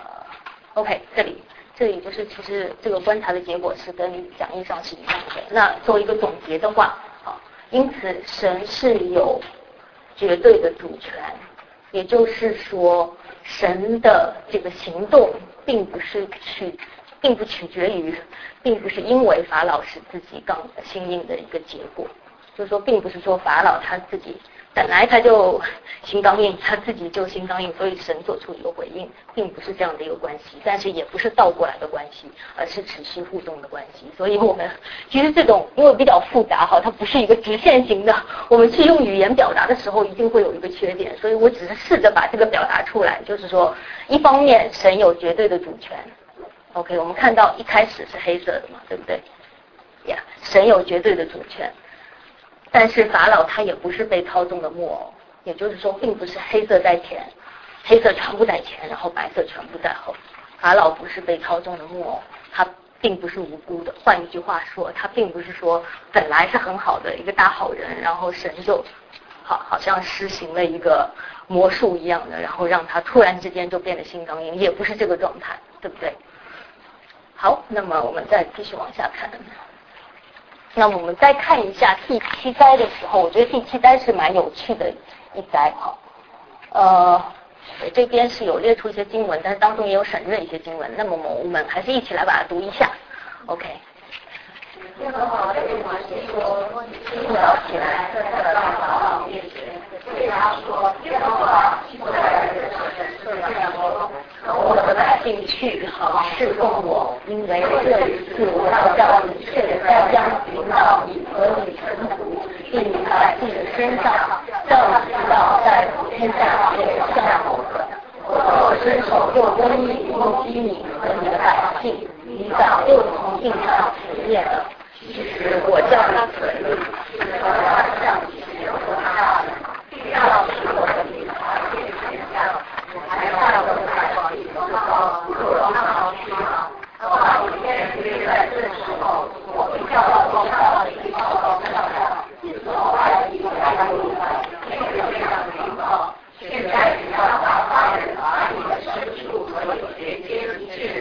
OK 这里这里就是其实这个观察的结果是跟讲义上是一样的。那做一个总结的话。因此神是有绝对的主权，也就是说神的这个行动并不是取并不取决于并不是因为法老使自己刚心硬的一个结果，就是说并不是说法老他自己本来他就心刚硬，他自己就心刚硬，所以神做出一个回应，并不是这样的一个关系，但是也不是倒过来的关系，而是持续互动的关系。所以我们其实这种因为比较复杂哈，它不是一个直线型的，我们去用语言表达的时候一定会有一个缺点，所以我只是试着把这个表达出来，就是说一方面神有绝对的主权 OK， 我们看到一开始是黑色的嘛，对不对呀？ Yeah, 神有绝对的主权，但是法老他也不是被操纵的木偶，也就是说并不是黑色在前，黑色全部在前，然后白色全部在后。法老不是被操纵的木偶，他并不是无辜的。换一句话说，他并不是说本来是很好的一个大好人，然后神就好好像施行了一个魔术一样的，然后让他突然之间就变得心刚硬，也不是这个状态，对不对？好，那么我们再继续往下看。那么我们再看一下第七灾的时候，我觉得第七灾是蛮有趣的一灾哈。呃，我这边是有列出一些经文，但是当中也有省略一些经文。那么我们还是一起来把它读一下 ，OK。耶和华对摩西说：“你早起来，在这到法老面前，对他说：耶和华以色列人这样说，从我的百姓去，好侍奉我，因为这一次我要叫一切的灾殃临到你和你臣仆，并你百姓的身上，叫你知道在天下没有像我的。我若伸手又攻你，攻击你和你的百姓，你早就从地上除灭了。其实我叫他存立，是和他向你学和他们，必要使我的名传遍天下。我还要我的百姓知道，若他们知道，话里面约在这时候，我必叫我到你的报告上来，所爱的来路来，没有这样的情况。现在只要打发人把你的牲畜和有节节一切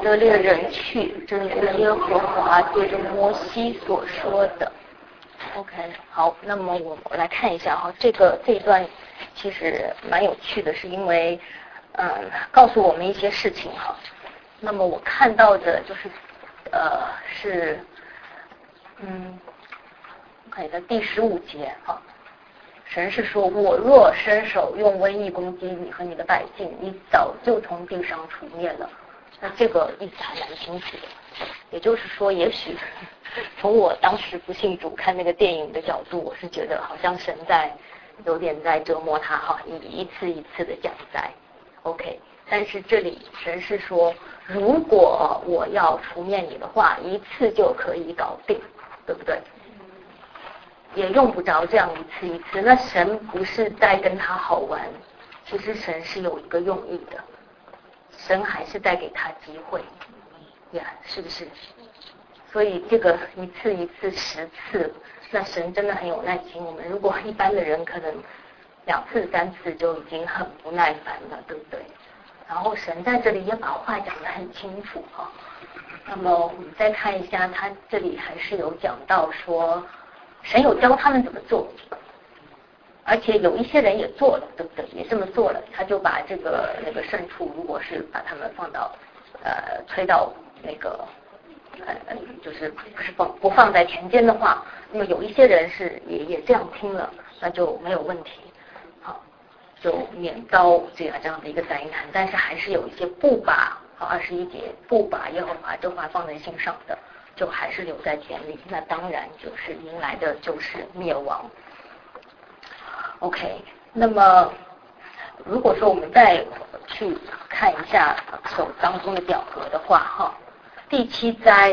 色列人去，这是耶和华对着摩西所说的。OK， 好，那么我我来看一下哈，这个这一段其实蛮有趣的，是因为嗯告诉我们一些事情哈。那么我看到的就是呃是嗯，我看一下第十五节哈。神是说，我若伸手用瘟疫攻击你和你的百姓，你早就从地上除灭了。那这个意思还蛮清楚的，也就是说，也许从我当时不信主看那个电影的角度，我是觉得好像神在有点在折磨他哈，一一次一次的降灾。OK， 但是这里神是说，如果我要除灭你的话，一次就可以搞定，对不对？也用不着这样一次一次，那神不是在跟他好玩，其实神是有一个用意的，神还是在给他机会呀， yeah, 是不是？所以这个一次一次十次，那神真的很有耐心。我们如果一般的人可能两次三次就已经很不耐烦了，对不对？然后神在这里也把话讲得很清楚哈。那么我们再看一下，他这里还是有讲到说，神有教他们怎么做，而且有一些人也做了，对不对？也这么做了，他就把这个那个牲畜，如果是把他们放到呃推到那个呃就是不是放不放在田间的话，那么有一些人是也也这样听了，那就没有问题，好，就免遭这样这样的一个灾难。但是还是有一些不把好二十一节不把耶和华这话放在心上的，就还是留在田里，那当然就是迎来的就是灭亡。OK， 那么如果说我们再去看一下手当中的表格的话，哈，第七灾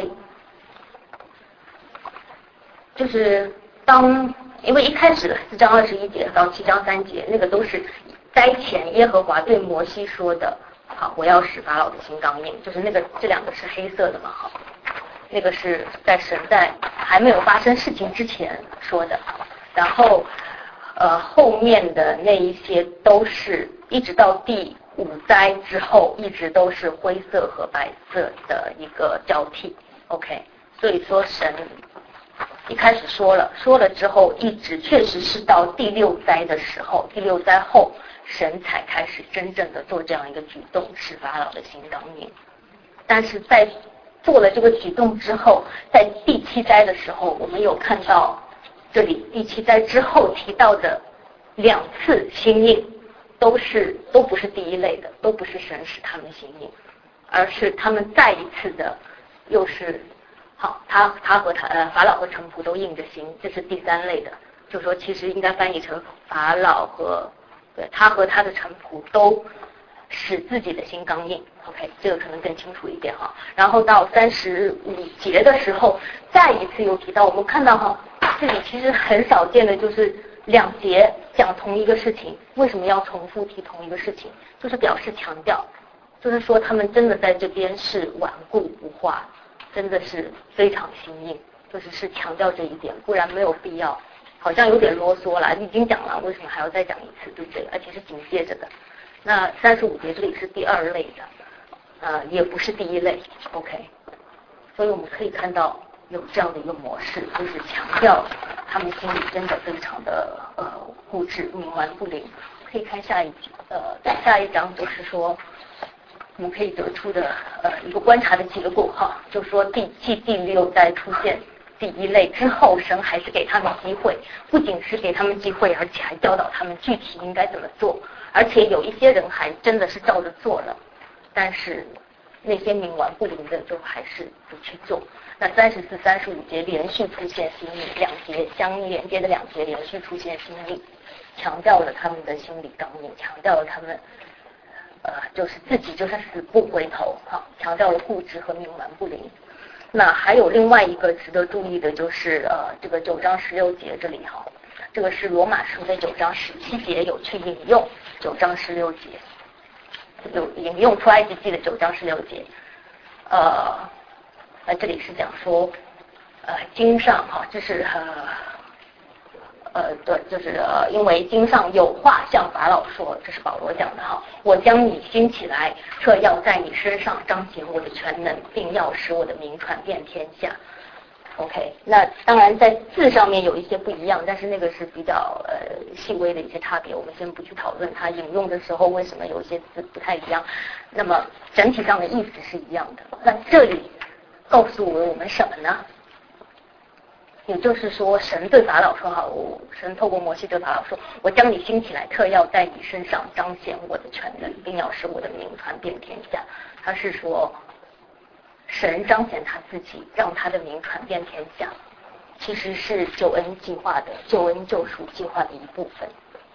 就是当因为一开始的四章二十一节到七章三节，那个都是灾前耶和华对摩西说的，好，我要使法老的心刚硬，就是那个这两个是黑色的嘛，哈。那个是在神在还没有发生事情之前说的，然后呃后面的那一些都是一直到第五灾之后，一直都是灰色和白色的一个交替。OK， 所以说神一开始说了，说了之后，一直确实是到第六灾的时候，第六灾后神才开始真正的做这样一个举动，使法老的心刚硬。但是在做了这个举动之后，在第七灾的时候，我们有看到这里第七灾之后提到的两次心硬，都是都不是第一类的，都不是神使他们心硬，而是他们再一次的又是好，他他和他呃法老和臣仆都硬着心，这是第三类的，就说其实应该翻译成法老和对他和他的臣仆都使自己的心刚硬。 OK， 这个可能更清楚一点哈。然后到三十五节的时候，再一次又提到，我们看到哈，这里其实很少见的就是两节讲同一个事情，为什么要重复提同一个事情？就是表示强调，就是说他们真的在这边是顽固不化，真的是非常心硬，就是是强调这一点，不然没有必要，好像有点啰嗦了，已经讲了，为什么还要再讲一次，对不对？而且是紧接着的。那三十五节这里是第二类的。呃，也不是第一类 ，OK， 所以我们可以看到有这样的一个模式，就是强调他们心里真的非常的呃固执、冥顽不灵。可以看下一集，呃，下一章就是说我们可以得出的呃一个观察的结果哈，就说第继第六灾出现第一类之后，神还是给他们机会，不仅是给他们机会，而且还教导他们具体应该怎么做，而且有一些人还真的是照着做了。但是那些冥顽不灵的就还是不去做。那三十四、三十五节连续出现心力，两节相连接的两节连续出现心力，强调了他们的心理刚硬，强调了他们呃就是自己就是死不回头，好，强调了固执和冥顽不灵。那还有另外一个值得注意的就是呃这个九章十六节这里哈，这个是罗马书的九章十七节有去引用九章十六节。有引用出埃及记的九章十六节，呃，那这里是讲说，呃，经上哈，这是呃呃，对，就是呃，因为经上有话向法老说，这是保罗讲的哈，我将你兴起来，特要在你身上彰显我的全能，并要使我的名传遍天下。OK， 那当然在字上面有一些不一样，但是那个是比较呃细微的一些差别，我们先不去讨论它引用的时候为什么有一些字不太一样。那么整体上的意思是一样的。那这里告诉我们什么呢？也就是说，神对法老说：“好，我神透过摩西对法老说，我将你兴起来，特要在你身上彰显我的全能，并要使我的名传遍天下。”他是说，神彰显他自己，让他的名传遍天下，其实是救恩计划的救恩救赎计划的一部分。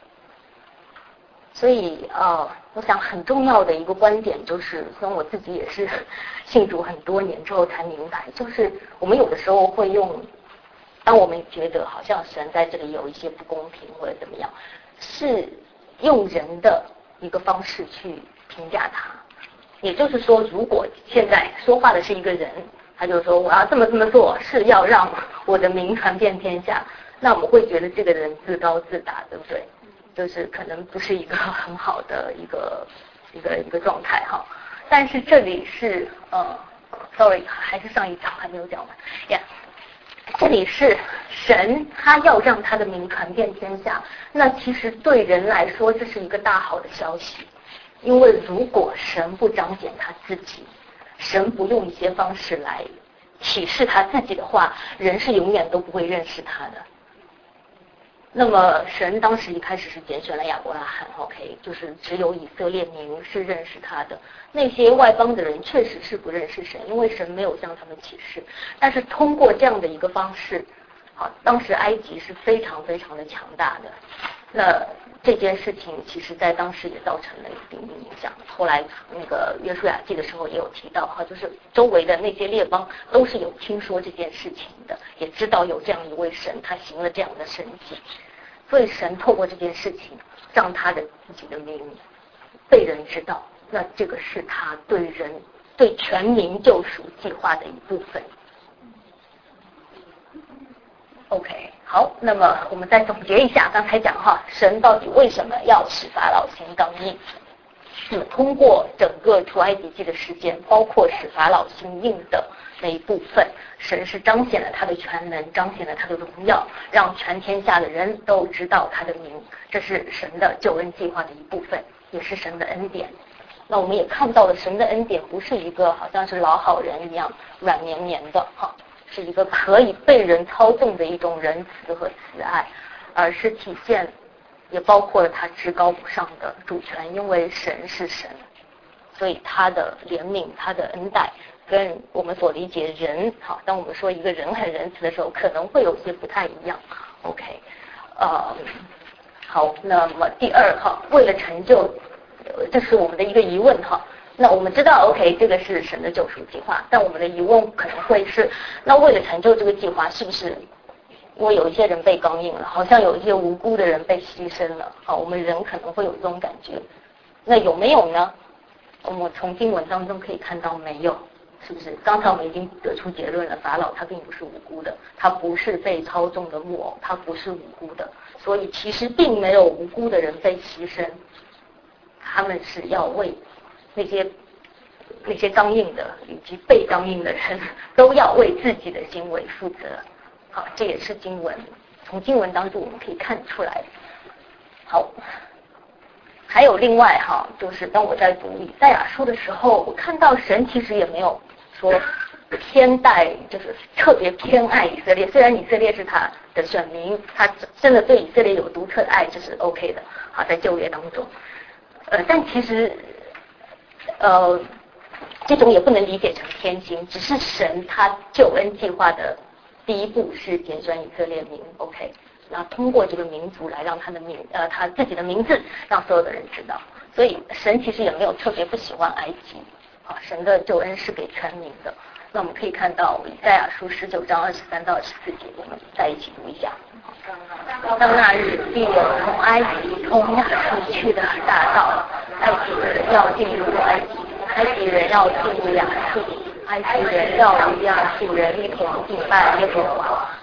所以呃，我想很重要的一个观点就是，虽然我自己也是信主很多年之后才明白，就是我们有的时候会用。当我们觉得好像神在这里有一些不公平或者怎么样，是用人的一个方式去评价他。也就是说，如果现在说话的是一个人，他就说我要这么这么做是要让我的名传遍天下，那我们会觉得这个人自高自大，对不对？就是可能不是一个很好的一个一个一个状态哈。但是这里是呃 ，sorry， 还是上一章还没有讲完呀。Yeah. 这里是神，他要让他的名传遍天下。那其实对人来说，这是一个大好的消息，因为如果神不彰显他自己，神不用一些方式来启示他自己的话，人是永远都不会认识他的。那么神当时一开始是拣选了亚伯拉罕 ，OK， 就是只有以色列民是认识他的，那些外邦的人确实是不认识神，因为神没有向他们启示。但是通过这样的一个方式，好，当时埃及是非常非常的强大的，那这件事情其实在当时也造成了一定的影响。后来那个约书亚记的时候也有提到哈，就是周围的那些列邦都是有听说这件事情的，也知道有这样一位神，他行了这样的神迹。所以神透过这件事情，让他的自己的名被人知道，那这个是他对人对全民救赎计划的一部分。OK， 好，那么我们再总结一下刚才讲哈，神到底为什么要使法老心刚硬？那么通过整个出埃及记的事件，包括使法老心硬的那一部分，神是彰显了他的全能，彰显了他的荣耀，让全天下的人都知道他的名，这是神的救恩计划的一部分，也是神的恩典。那我们也看到了神的恩典不是一个好像是老好人一样软绵绵的哈，是一个可以被人操纵的一种仁慈和慈爱，而是体现也包括了他至高不上的主权，因为神是神，所以他的怜悯，他的恩待跟我们所理解人，好，当我们说一个人很仁慈的时候，可能会有些不太一样。OK， 呃，好，那么第二哈，为了成就，这是我们的一个疑问哈。那我们知道 ，OK， 这个是神的救赎计划，但我们的疑问可能会是，那为了成就这个计划，是不是因为有一些人被刚硬了，好像有一些无辜的人被牺牲了？好，我们人可能会有这种感觉。那有没有呢？我们从经文当中可以看到没有，是不是？刚才我们已经得出结论了，法老他并不是无辜的，他不是被操纵的木偶，他不是无辜的，所以其实并没有无辜的人被牺牲，他们是要为那些那些刚硬的以及被刚硬的人都要为自己的行为负责。好，这也是经文，从经文当中我们可以看出来。好，还有另外哈，就是当我在读以赛亚书的时候，我看到神其实也没有说偏待，就是特别偏爱以色列。虽然以色列是他的选民，他真的对以色列有独特的爱，这是 OK 的。好，在旧约当中，呃，但其实，呃，这种也不能理解成偏心，只是神他救恩计划的第一步是拣选以色列民 ，OK， 然后通过这个民族来让他的名，呃，他自己的名字让所有的人知道。所以神其实也没有特别不喜欢埃及，啊，神的救恩是给全民的。那我们可以看到以赛亚书十九章二十三到二十四节，我们再一起读一下。当那日，必有从埃及通亚述去的大道，埃及人要进入埃及，埃及人要进入亚述。埃及人要与亚述人一同敬拜耶和华，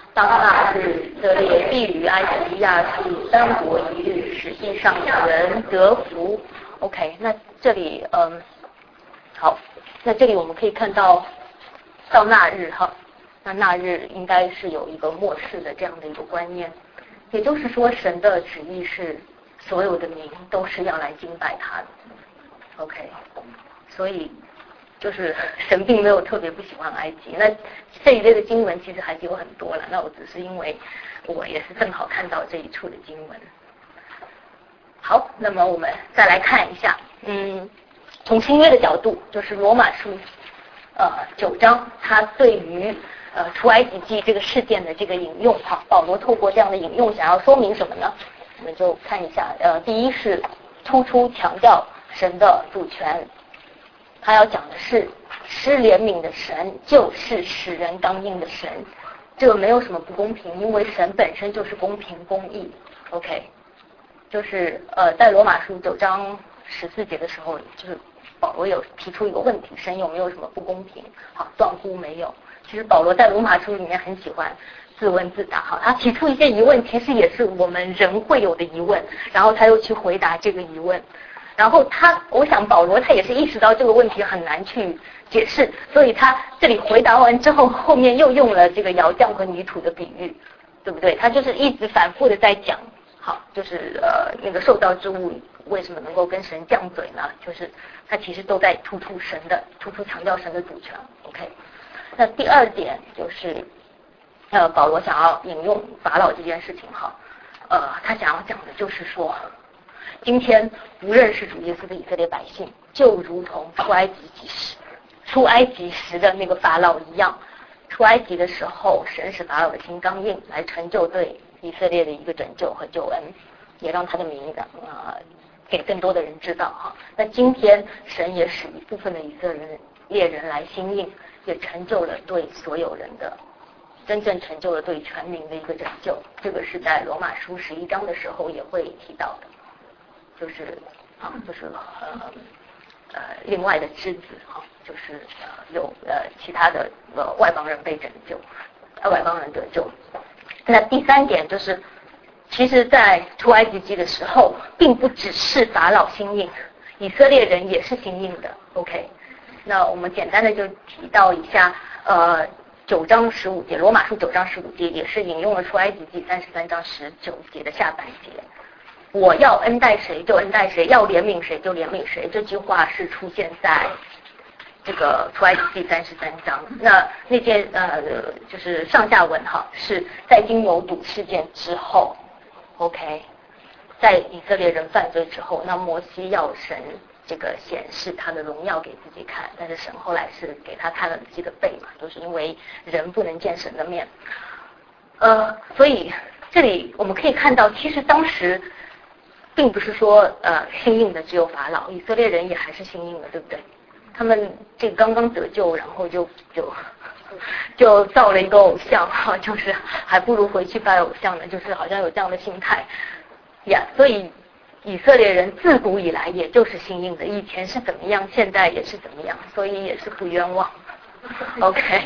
当那日，以色列必与埃及亚述三国一律，使地上的人得福。OK， 那这里嗯，好，那这里我们可以看到到那日哈，那那日应该是有一个末世的这样的一个观念，也就是说神的旨意是所有的民都是要来敬拜他的。OK， 所以。就是神并没有特别不喜欢埃及，那这一类的经文其实还是有很多了。那我只是因为我也是正好看到这一处的经文。好，那么我们再来看一下，嗯，从新约的角度，就是罗马书呃九章，它对于呃出埃及记这个事件的这个引用，哈，保罗透过这样的引用想要说明什么呢？我们就看一下，呃，第一是突出强调神的主权。他要讲的是施怜悯的神就是使人刚硬的神，这个没有什么不公平，因为神本身就是公平公义。 OK， 就是呃在罗马书九章十四节的时候，就是保罗有提出一个问题，神有没有什么不公平？好，断乎没有。其实保罗在罗马书里面很喜欢自问自答，好，他提出一些疑问，其实也是我们人会有的疑问，然后他又去回答这个疑问。然后他，我想保罗他也是意识到这个问题很难去解释，所以他这里回答完之后，后面又用了这个窑匠和泥土的比喻，对不对？他就是一直反复的在讲，好，就是呃那个受造之物为什么能够跟神犟嘴呢？就是他其实都在突出神的，突出强调神的主权。OK， 那第二点就是呃保罗想要引用法老这件事情哈，呃他想要讲的就是说。今天不认识主耶稣的以色列百姓，就如同出埃及时、出埃及时的那个法老一样。出埃及的时候，神使法老的心刚硬，来成就对以色列的一个拯救和救恩，也让他的名的呃给更多的人知道哈。那今天神也使一部分的以色列人来心硬，也成就了对所有人的真正成就了对全民的一个拯救。这个是在罗马书十一章的时候也会提到的。就是啊，就是呃呃另外的枝子哈，就是呃有呃其他的呃外邦人被拯救，呃外邦人得救。那第三点就是，其实，在出埃及记的时候，并不只是法老心硬，以色列人也是心硬的。OK， 那我们简单的就提到一下，呃九章十五节，罗马书九章十五节也是引用了出埃及记三十三章十九节的下半节。我要恩待谁就恩待谁，要怜悯谁就怜悯谁。这句话是出现在这个出埃及记三十三章。那那件呃就是上下文哈，是在金牛犊事件之后 ，OK， 在以色列人犯罪之后，那摩西要神这个显示他的荣耀给自己看，但是神后来是给他看了自己的背嘛，就是因为人不能见神的面。呃，所以这里我们可以看到，其实当时。并不是说呃心硬的只有法老，以色列人也还是心硬的，对不对？他们这个刚刚得救，然后就就就造了一个偶像哈，就是还不如回去拜偶像呢，就是好像有这样的心态呀。Yeah, 所以以色列人自古以来也就是心硬的，以前是怎么样，现在也是怎么样，所以也是不冤枉。OK，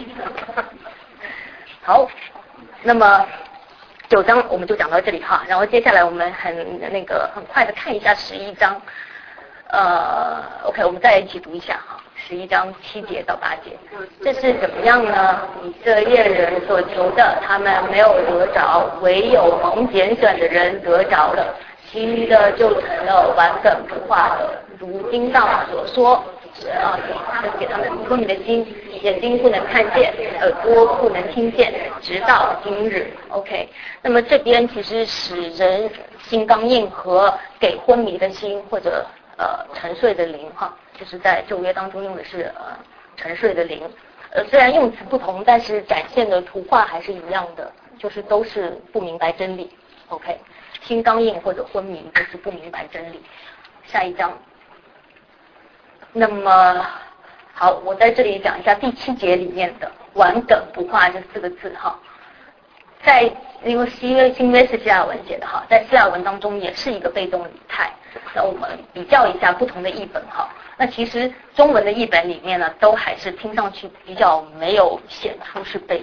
好，那么。九章我们就讲到这里哈，然后接下来我们很那个很快的看一下十一章，呃 ，OK， 我们再一起读一下哈，十一章七节到八节，这是怎么样呢？以色列人所求的，他们没有得着，唯有蒙拣选的人得着了，其余的就成了顽梗不化的，如经上所说。啊，给他们说你的心，眼睛不能看见，耳朵不能听见，直到今日。OK， 那么这边其实使人心刚硬和给昏迷的心或者呃沉睡的灵哈，就是在旧约当中用的是呃沉睡的灵。呃，虽然用词不同，但是展现的图画还是一样的，就是都是不明白真理。OK， 心刚硬或者昏迷都是不明白真理。下一章。那么好，我在这里讲一下第七节里面的顽梗不化这四个字哈，在因为新约新约是希腊文写的哈，在希腊文当中也是一个被动语态。那我们比较一下不同的译本哈，那其实中文的译本里面呢，都还是听上去比较没有显出是被动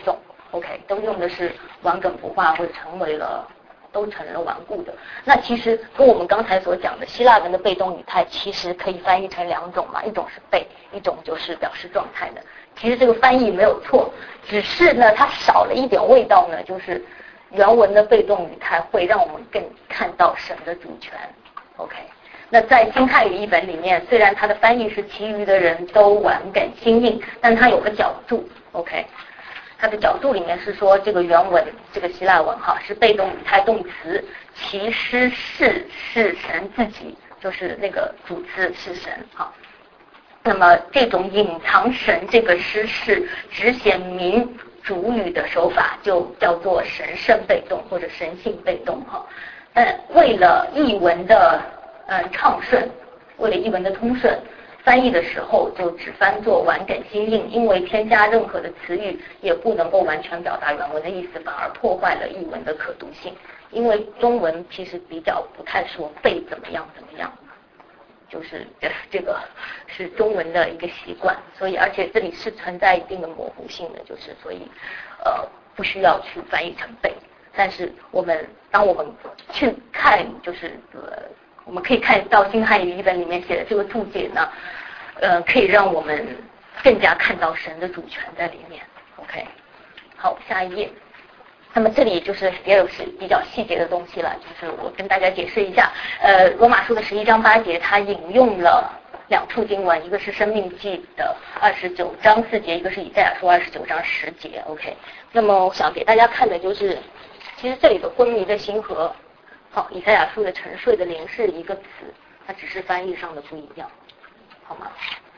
OK， 都用的是顽梗不化或者成为了都成了顽固的。那其实跟我们刚才所讲的希腊文的被动语态其实可以翻译成两种嘛，一种是被，一种就是表示状态的。其实这个翻译没有错，只是呢它少了一点味道呢，就是原文的被动语态会让我们更看到神的主权。OK， 那在新汉语译本里面，虽然它的翻译是其余的人都顽梗心硬，但它有个角注。OK， 它的角注里面是说这个原文这个希腊文哈是被动语态动词，其施事是神自己，就是那个主词是神哈。那么这种隐藏神这个施事只显明主语的手法就叫做神圣被动或者神性被动哈。但为了译文的呃畅顺，为了译文的通顺，翻译的时候就只翻作顽梗心硬，因为添加任何的词语也不能够完全表达原文的意思，反而破坏了译文的可读性。因为中文其实比较不太说被怎么样怎么样，就是这个是中文的一个习惯，所以而且这里是存在一定的模糊性的，就是所以呃不需要去翻译成被。但是我们当我们去看，就是呃我们可以看到新汉语译本里面写的这个注解呢，呃可以让我们更加看到神的主权在里面。 OK， 好，下一页。那么这里就是也有是比较细节的东西了，就是我跟大家解释一下，呃，罗马书的十一章八节，它引用了两处经文，一个是生命记的二十九章四节，一个是以赛亚书二十九章十节。 OK， 那么我想给大家看的就是，其实这里的昏迷的心和好以赛亚书的沉睡的灵是一个词，它只是翻译上的不一样，好吗？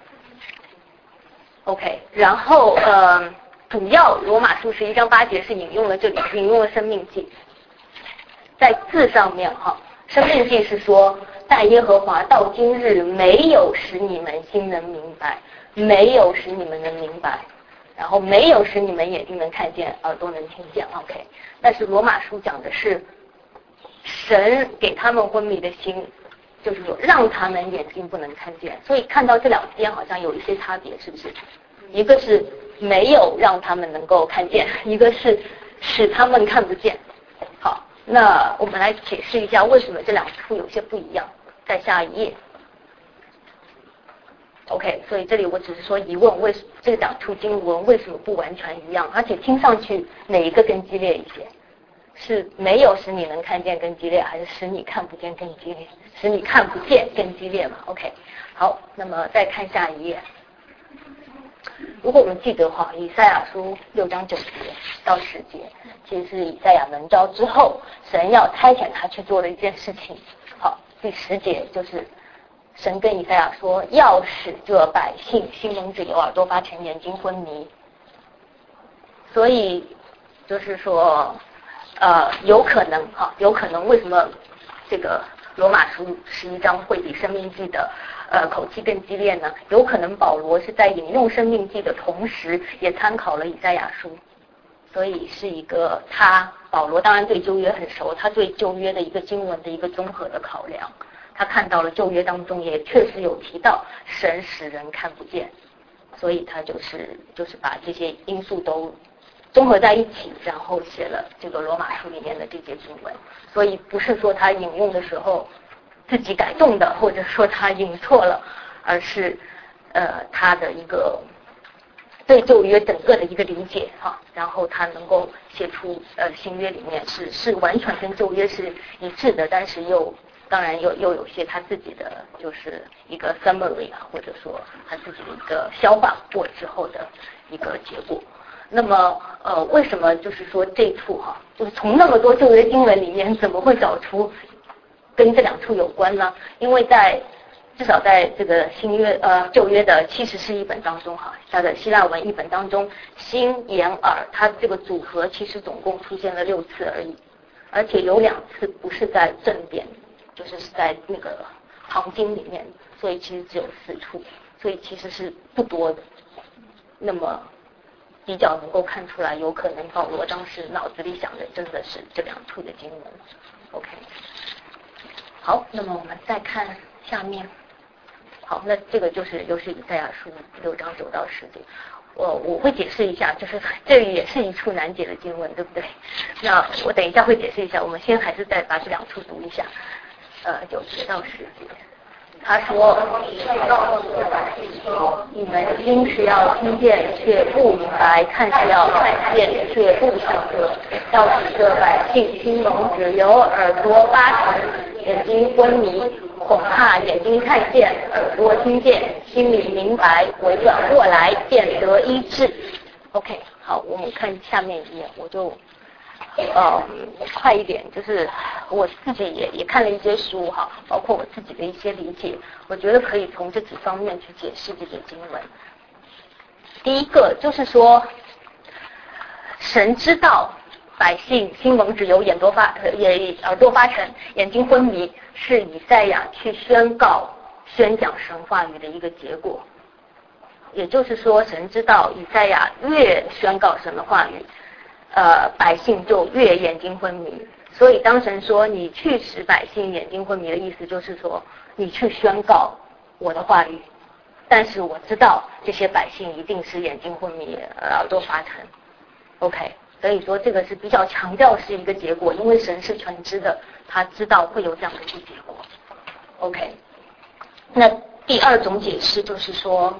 OK， 然后呃主要罗马书十一章八节是引用了这里，引用了生命记。在字上面哈，生命记是说，但耶和华到今日没有使你们心能明白，没有使你们能明白，然后没有使你们眼睛能看见，耳朵能听见。 OK， 但是罗马书讲的是神给他们昏迷的心，就是说让他们眼睛不能看见，所以看到这两边好像有一些差别，是不是？一个是没有让他们能够看见，一个是使他们看不见。好，那我们来解释一下为什么这两处有些不一样，在下一页。OK， 所以这里我只是说疑问，为什这两处经文为什么不完全一样，而且听上去哪一个更激烈一些？是没有使你能看见更激烈，还是使你看不见更激烈？使你看不见更激烈嘛 ？OK， 好，那么再看下一页。如果我们记得哈，以赛亚书六章九节到十节，其实是以赛亚蒙召之后，神要差遣他去做的一件事情。好，第十节就是神跟以赛亚说，要使这百姓心蒙子有耳朵发沉，眼睛昏迷。所以就是说，呃，有可能哈，有可能为什么这个罗马书十一章会比生命记的呃口气更激烈呢？有可能保罗是在引用生命记的同时，也参考了以赛亚书，所以是一个他保罗当然对旧约很熟，他对旧约的一个经文的一个综合的考量，他看到了旧约当中也确实有提到神使人看不见，所以他就是就是把这些因素都综合在一起，然后写了这个罗马书里面的这些经文。所以不是说他引用的时候自己改动的，或者说他引错了，而是呃他的一个对旧约整个的一个理解哈，然后他能够写出呃新约里面是是完全跟旧约是一致的，但是又当然又又有些他自己的就是一个 summary 啊，或者说他自己的一个消化过之后的一个结果。那么呃为什么就是说这处哈，就是从那么多旧约经文里面怎么会找出跟这两处有关呢？因为在至少在这个新约呃旧约的七十士译本当中哈，它的希腊文译本当中，心眼耳它这个组合其实总共出现了六次而已，而且有两次不是在正典，就是是在那个旁经里面，所以其实只有四处，所以其实是不多的。那么比较能够看出来，有可能保罗当时脑子里想的真的是这两处的经文。OK， 好，那么我们再看下面。好，那这个就是又是以赛亚书六章九到十节。 我我会解释一下，就是这里也是一处难解的经文，对不对？那我等一下会解释一下，我们先还是再把这两处读一下，呃，九节到十节。他说：“你们听是要听见，却不明白；看是要看见，却不晓得。要使这百姓心蒙只有耳朵发沉，眼睛昏迷，恐怕眼睛看见，耳朵听见，心里明白，回转过来，便得医治。” OK， 好，我们看下面一页，我就。呃，快一点，就是我自己也也看了一些书哈，包括我自己的一些理解，我觉得可以从这几方面去解释这些经文。第一个就是说，神知道百姓心蒙脂油，眼多发也耳朵发沉，眼睛昏迷，是以赛亚去宣告、宣讲神话语的一个结果。也就是说，神知道以赛亚越宣告神的话语，呃，百姓就越眼睛昏迷，所以当神说你去使百姓眼睛昏迷的意思就是说你去宣告我的话语，但是我知道这些百姓一定是眼睛昏迷，耳朵发沉。OK， 所以说这个是比较强调是一个结果，因为神是全知的，他知道会有这样的一个结果。OK， 那第二种解释就是说，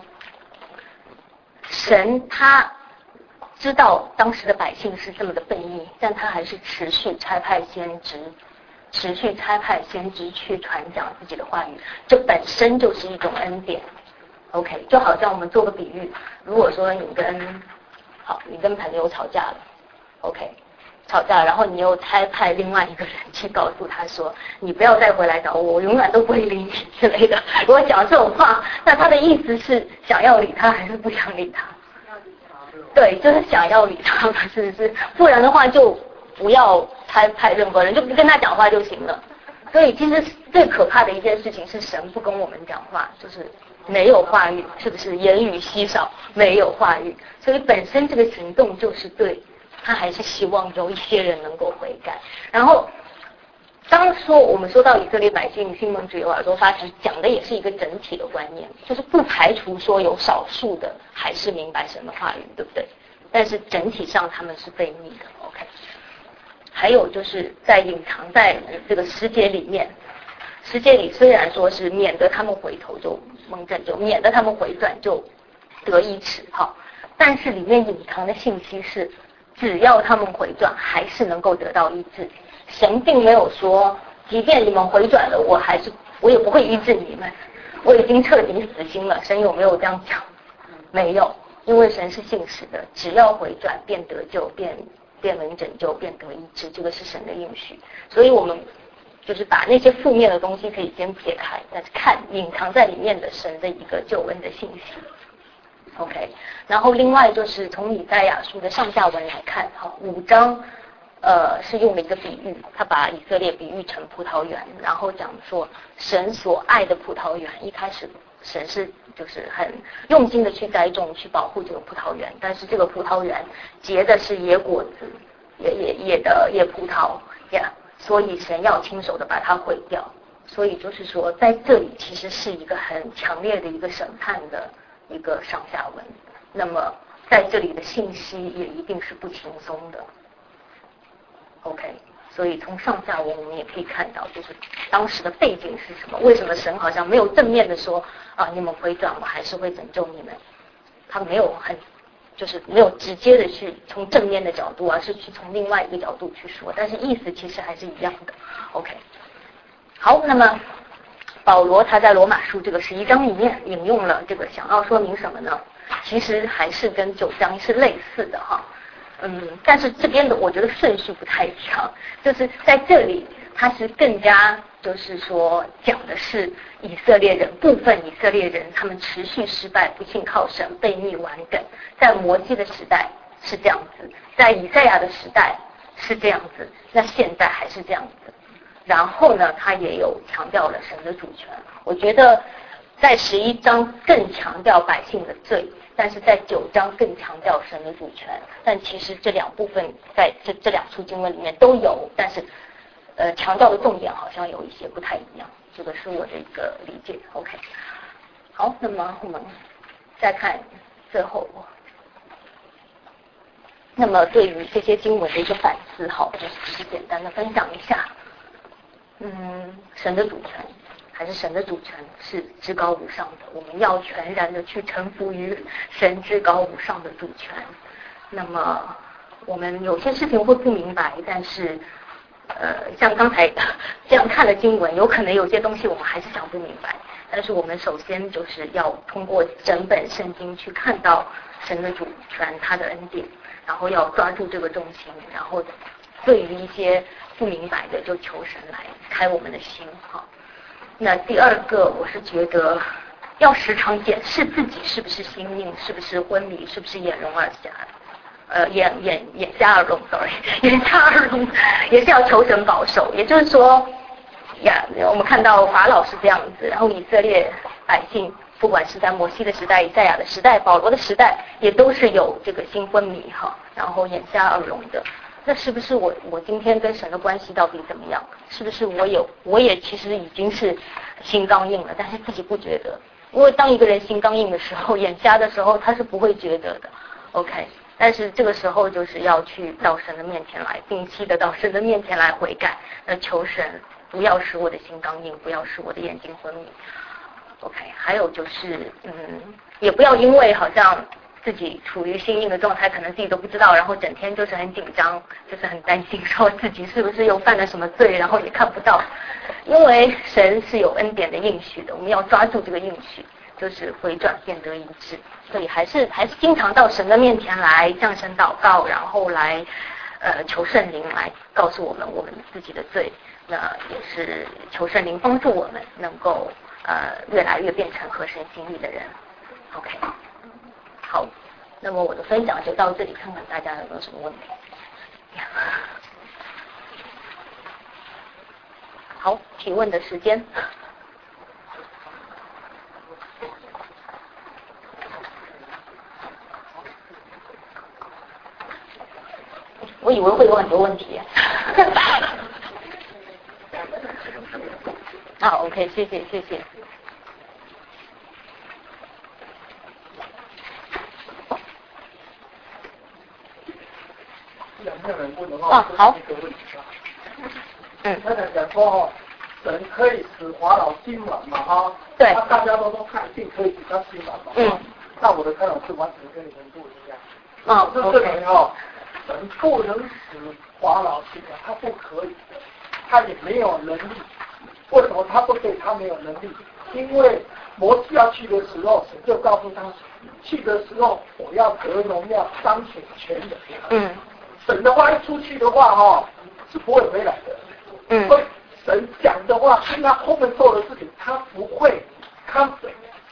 神他知道当时的百姓是这么的悖逆，但他还是持续差派先知，持续差派先知去传讲自己的话语，这本身就是一种恩典。OK， 就好像我们做个比喻，如果说你跟好，你跟朋友吵架了 ，OK， 吵架，然后你又差派另外一个人去告诉他说，你不要再回来找我，我永远都不会理你之类的。如果讲这种话，那他的意思是想要理他还是不想理他？对，就是想要理他嘛，是不是？不然的话就不要差派任何人，就不跟他讲话就行了。所以其实最可怕的一件事情是神不跟我们讲话，就是没有话语，是不是？言语稀少，没有话语，所以本身这个行动就是对，他还是希望有一些人能够悔改。然后当说我们说到以色列百姓心蒙脂油，耳朵发沉，讲的也是一个整体的观念，就是不排除说有少数的还是明白神的话语，对不对？但是整体上他们是悖逆的。 OK， 还有就是在隐藏在这个世界里面，世界里虽然说是免得他们回头就蒙拯救，免得他们回转就得医治，好，但是里面隐藏的信息是只要他们回转还是能够得到医治。神并没有说即便你们回转了，我还是我也不会医治你们，我已经彻底死心了。神有没有这样讲？没有，因为神是信实的，只要回转便得救，便便能拯救，便得医治，这个是神的应许。所以我们就是把那些负面的东西可以先撇开，但是看隐藏在里面的神的一个救恩的信息。OK， 然后另外就是从以赛亚书的上下文来看，好，五章呃是用了一个比喻，他把以色列比喻成葡萄园，然后讲说神所爱的葡萄园，一开始神是就是很用心的去栽种去保护这个葡萄园，但是这个葡萄园结的是野果子，野野野的野葡萄呀，所以神要亲手的把它毁掉。所以就是说在这里其实是一个很强烈的一个审判的一个上下文，那么在这里的信息也一定是不轻松的。 OK， 所以从上下文我们也可以看到，就是当时的背景是什么，为什么神好像没有正面的说啊你们回转我还是会拯救你们，他没有很就是没有直接的去从正面的角度，而是去从另外一个角度去说，但是意思其实还是一样的。 OK， 好，那么保罗他在罗马书这个十一章里面引用了这个，想要说明什么呢？其实还是跟九章是类似的哈，嗯，但是这边的我觉得顺序不太一样，就是在这里他是更加就是说讲的是以色列人，部分以色列人他们持续失败，不信靠神，悖逆顽梗，在摩西的时代是这样子，在以赛亚的时代是这样子，那现在还是这样子。然后呢，他也有强调了神的主权。我觉得在十一章更强调百姓的罪，但是在九章更强调神的主权。但其实这两部分在这这两处经文里面都有，但是呃强调的重点好像有一些不太一样。这个是我的一个理解。OK， 好，那么我们再看最后那么对于这些经文的一个反思，好，就是只是简单的分享一下。嗯，神的主权还是神的主权是至高无上的，我们要全然的去臣服于神至高无上的主权。那么我们有些事情会不明白，但是呃，像刚才这样看了经文，有可能有些东西我们还是想不明白。但是我们首先就是要通过整本圣经去看到神的主权，他的恩典，然后要抓住这个重心，然后对于一些不明白的就求神来开我们的心哈。那第二个，我是觉得要时常检视自己是不是心硬，是不是昏迷，是不是眼聋耳瞎，呃，眼眼眼瞎耳聋 ，sorry， 眼瞎耳聋也是要求神保守。也就是说，呀，我们看到法老是这样子，然后以色列百姓，不管是在摩西的时代、以赛亚的时代、保罗的时代，也都是有这个心昏迷哈，然后眼瞎耳聋的。那是不是我我今天跟神的关系到底怎么样？是不是我有我也其实已经是心刚硬了，但是自己不觉得？因为当一个人心刚硬的时候，眼瞎的时候，他是不会觉得的。OK， 但是这个时候就是要去到神的面前来，定期的到神的面前来悔改，那求神不要使我的心刚硬，不要使我的眼睛昏迷。OK， 还有就是嗯，也不要因为好像自己处于心硬的状态，可能自己都不知道，然后整天就是很紧张，就是很担心说自己是不是又犯了什么罪，然后也看不到。因为神是有恩典的应许的，我们要抓住这个应许，就是回转变得一致。所以还是还是经常到神的面前来向神祷告，然后来呃求圣灵来告诉我们我们自己的罪，那也是求圣灵帮助我们能够呃越来越变成合神心意的人。OK。好，那么我的分享就到这里，看看大家有没有什么问题。好，提问的时间。我以为会有很多问题。好 ，OK， 谢谢，谢谢。啊，好。嗯。 刚才讲说哦，神可以使法老心软嘛哈？ 对。 那大家都说他一定可以使他心软嘛？嗯。那我的看法是完全跟你们不一样。 啊， 这证明哦，神不能使法老心软，他不可以的，他也没有能力。为什么他不对？他没有能力，因为摩西要去的时候，神就告诉他，去的时候我要得荣耀，彰显权的。 嗯。 神的话一出去的话，哈，是不会回来的。 嗯。 所以神讲的话，跟他后面做的事情，他不会看水。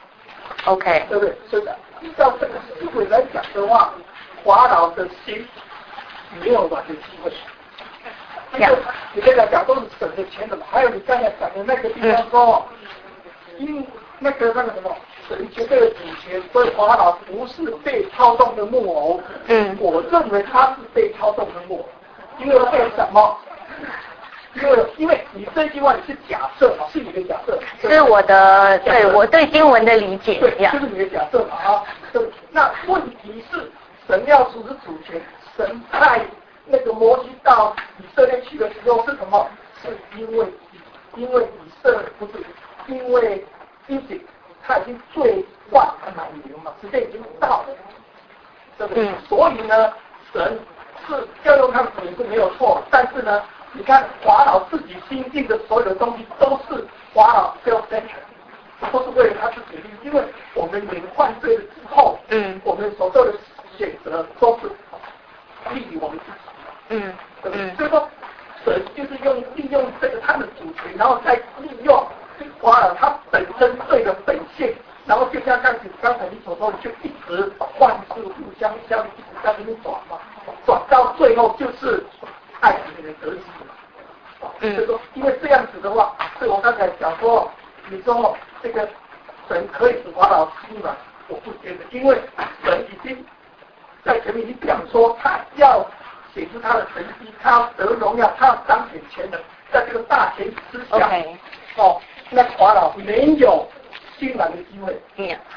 OK。 对不对？是的。依照这个思维来讲的话，法老的心没有软的机会。这个你这个讲都是神的钱的嘛。还有你刚才讲的那个地方说，因那个那个什么。神绝对的主权，所以法老不是被操纵的木偶。 嗯， 我认为他是被操纵的木偶，因为为什么？因为因为你这句话你是假设嘛，是你的假设。 是我的，对我对经文的理解。 对，就是你的假设嘛啊。对，那问题是神要主持主权，神派那个摩西到以色列去的时候是什么？是因为因为以色列不是因为埃及。他已经最万满流嘛，时间已经到了，对不对？嗯、所以呢，神是要用他的主是没有错，但是呢，你看法老自己心境的所有的东西都是法老 self-centered， 都是为了他自己利益，因为我们人犯罪了之后，嗯，我们所做的选择都是利于我们自己，嗯，对不对？嗯、所以说，神就是用利用这个他的主权，然后再利用。法老他本身罪的本性，然后就像刚才刚才你所说的，就一直万事互相相，一直在那边转嘛，转到最后就是爱情的得失嘛。嗯，所以说，因为这样子的话，所以我刚才讲说，你说这个神可以使法老心软，我不觉得，因为神已经在前面已经讲说，他要显示他的神迹，他要得荣耀，他要彰显权能，在这个大前提之下， okay. 哦。那法老没有心软的机会。 嗯 ，OK。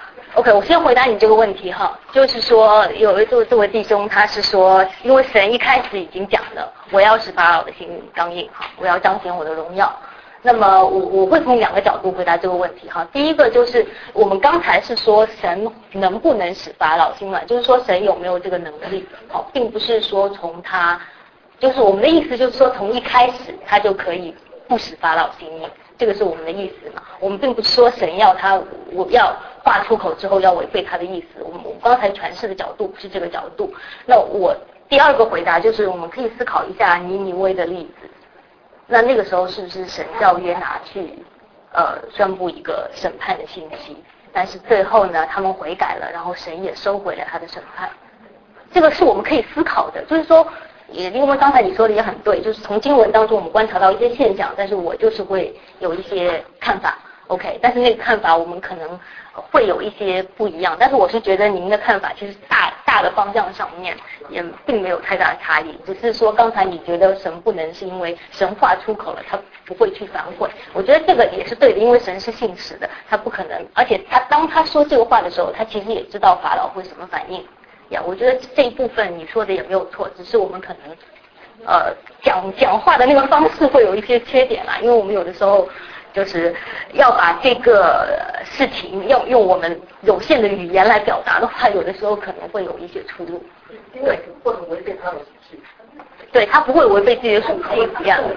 OK， 我先回答你这个问题哈，就是说有一位这位弟兄他是说，因为神一开始已经讲了，我要使法老的心刚硬哈，我要彰显我的荣耀。那么我我会从两个角度回答这个问题哈。第一个就是我们刚才是说神能不能使法老心软，就是说神有没有这个能力，好，并不是说从他，就是我们的意思就是说从一开始他就可以不使法老心硬。这个是我们的意思嘛？我们并不是说神要他，我要话出口之后要违背他的意思。我们我们刚才诠释的角度不是这个角度。那我第二个回答就是，我们可以思考一下尼尼微的例子。那那个时候是不是神叫约拿去，呃，宣布一个审判的信息？但是最后呢，他们悔改了，然后神也收回了他的审判。这个是我们可以思考的，就是说。也因为刚才你说的也很对，就是从经文当中我们观察到一些现象，但是我就是会有一些看法 ，OK， 但是那个看法我们可能会有一些不一样，但是我是觉得您的看法其实大大的方向上面也并没有太大的差异，只是说刚才你觉得神不能是因为神话出口了，他不会去反悔，我觉得这个也是对的，因为神是信实的，他不可能，而且他当他说这个话的时候，他其实也知道法老会什么反应。呀，我觉得这一部分你说的也没有错，只是我们可能，呃，讲讲话的那个方式会有一些缺点啦，因为我们有的时候就是要把这个事情要用我们有限的语言来表达的话，有的时候可能会有一些出入。 对，不能违背他的属性。 对，他不会违背自己的属性一样。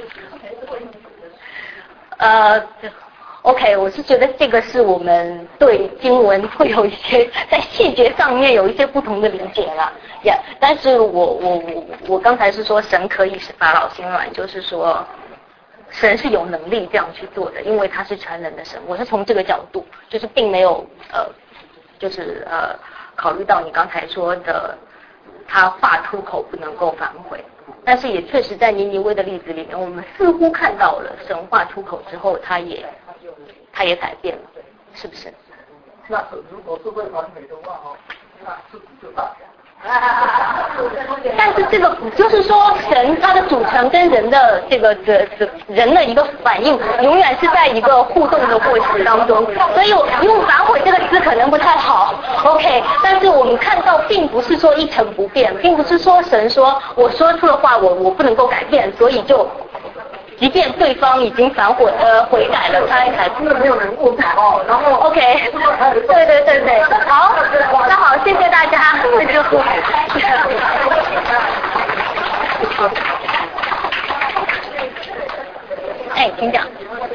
呃。OK， 我是觉得这个是我们对经文会有一些在细节上面有一些不同的理解啦，呀、yeah, 但是我我我我刚才是说神可以使法老心软，就是说神是有能力这样去做的，因为他是全能的神。我是从这个角度，就是并没有呃，就是呃考虑到你刚才说的他话出口不能够反悔。但是也确实在尼尼微的例子里面，我们似乎看到了神话出口之后，他也他也改变了，是不是？ 那如果是会完美的话哦，那自己就大。 但是这个就是说，神他的组成跟人的这个的的人的一个反应，永远是在一个互动的过程当中。所以我用反悔这个词可能不太好 ，OK。但是我们看到，并不是说一成不变，并不是说神说我说出的话我我不能够改变，所以就。即便对方已经反悔呃悔改了，他还真的没有人误导哦。然后 OK， 对对对对，好，那好，谢谢大家。哎，请讲。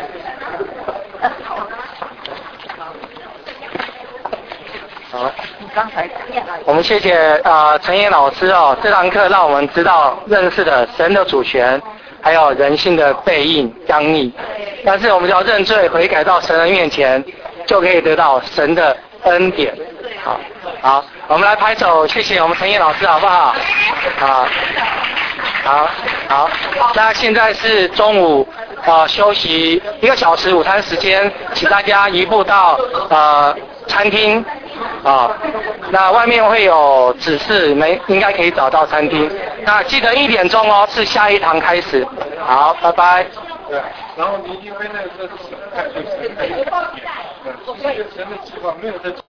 好，刚才我们谢谢啊陈岩老师哦，这堂课让我们知道认识了神的主权。还有人性的背应刚毅，但是我们只要认罪悔改到神的面前，就可以得到神的恩典。好，好，我们来拍手，谢谢我们陈燕老师，好不好？好，好，好。那现在是中午啊、呃、休息一个小时午餐时间，请大家移步到呃餐厅啊，那外面会有指示，没应该可以找到餐厅。那记得一点钟哦，是下一堂开始。好，拜拜。 对，然后你因为那个是神派就是神的计划，嗯，其实神的计划没有在。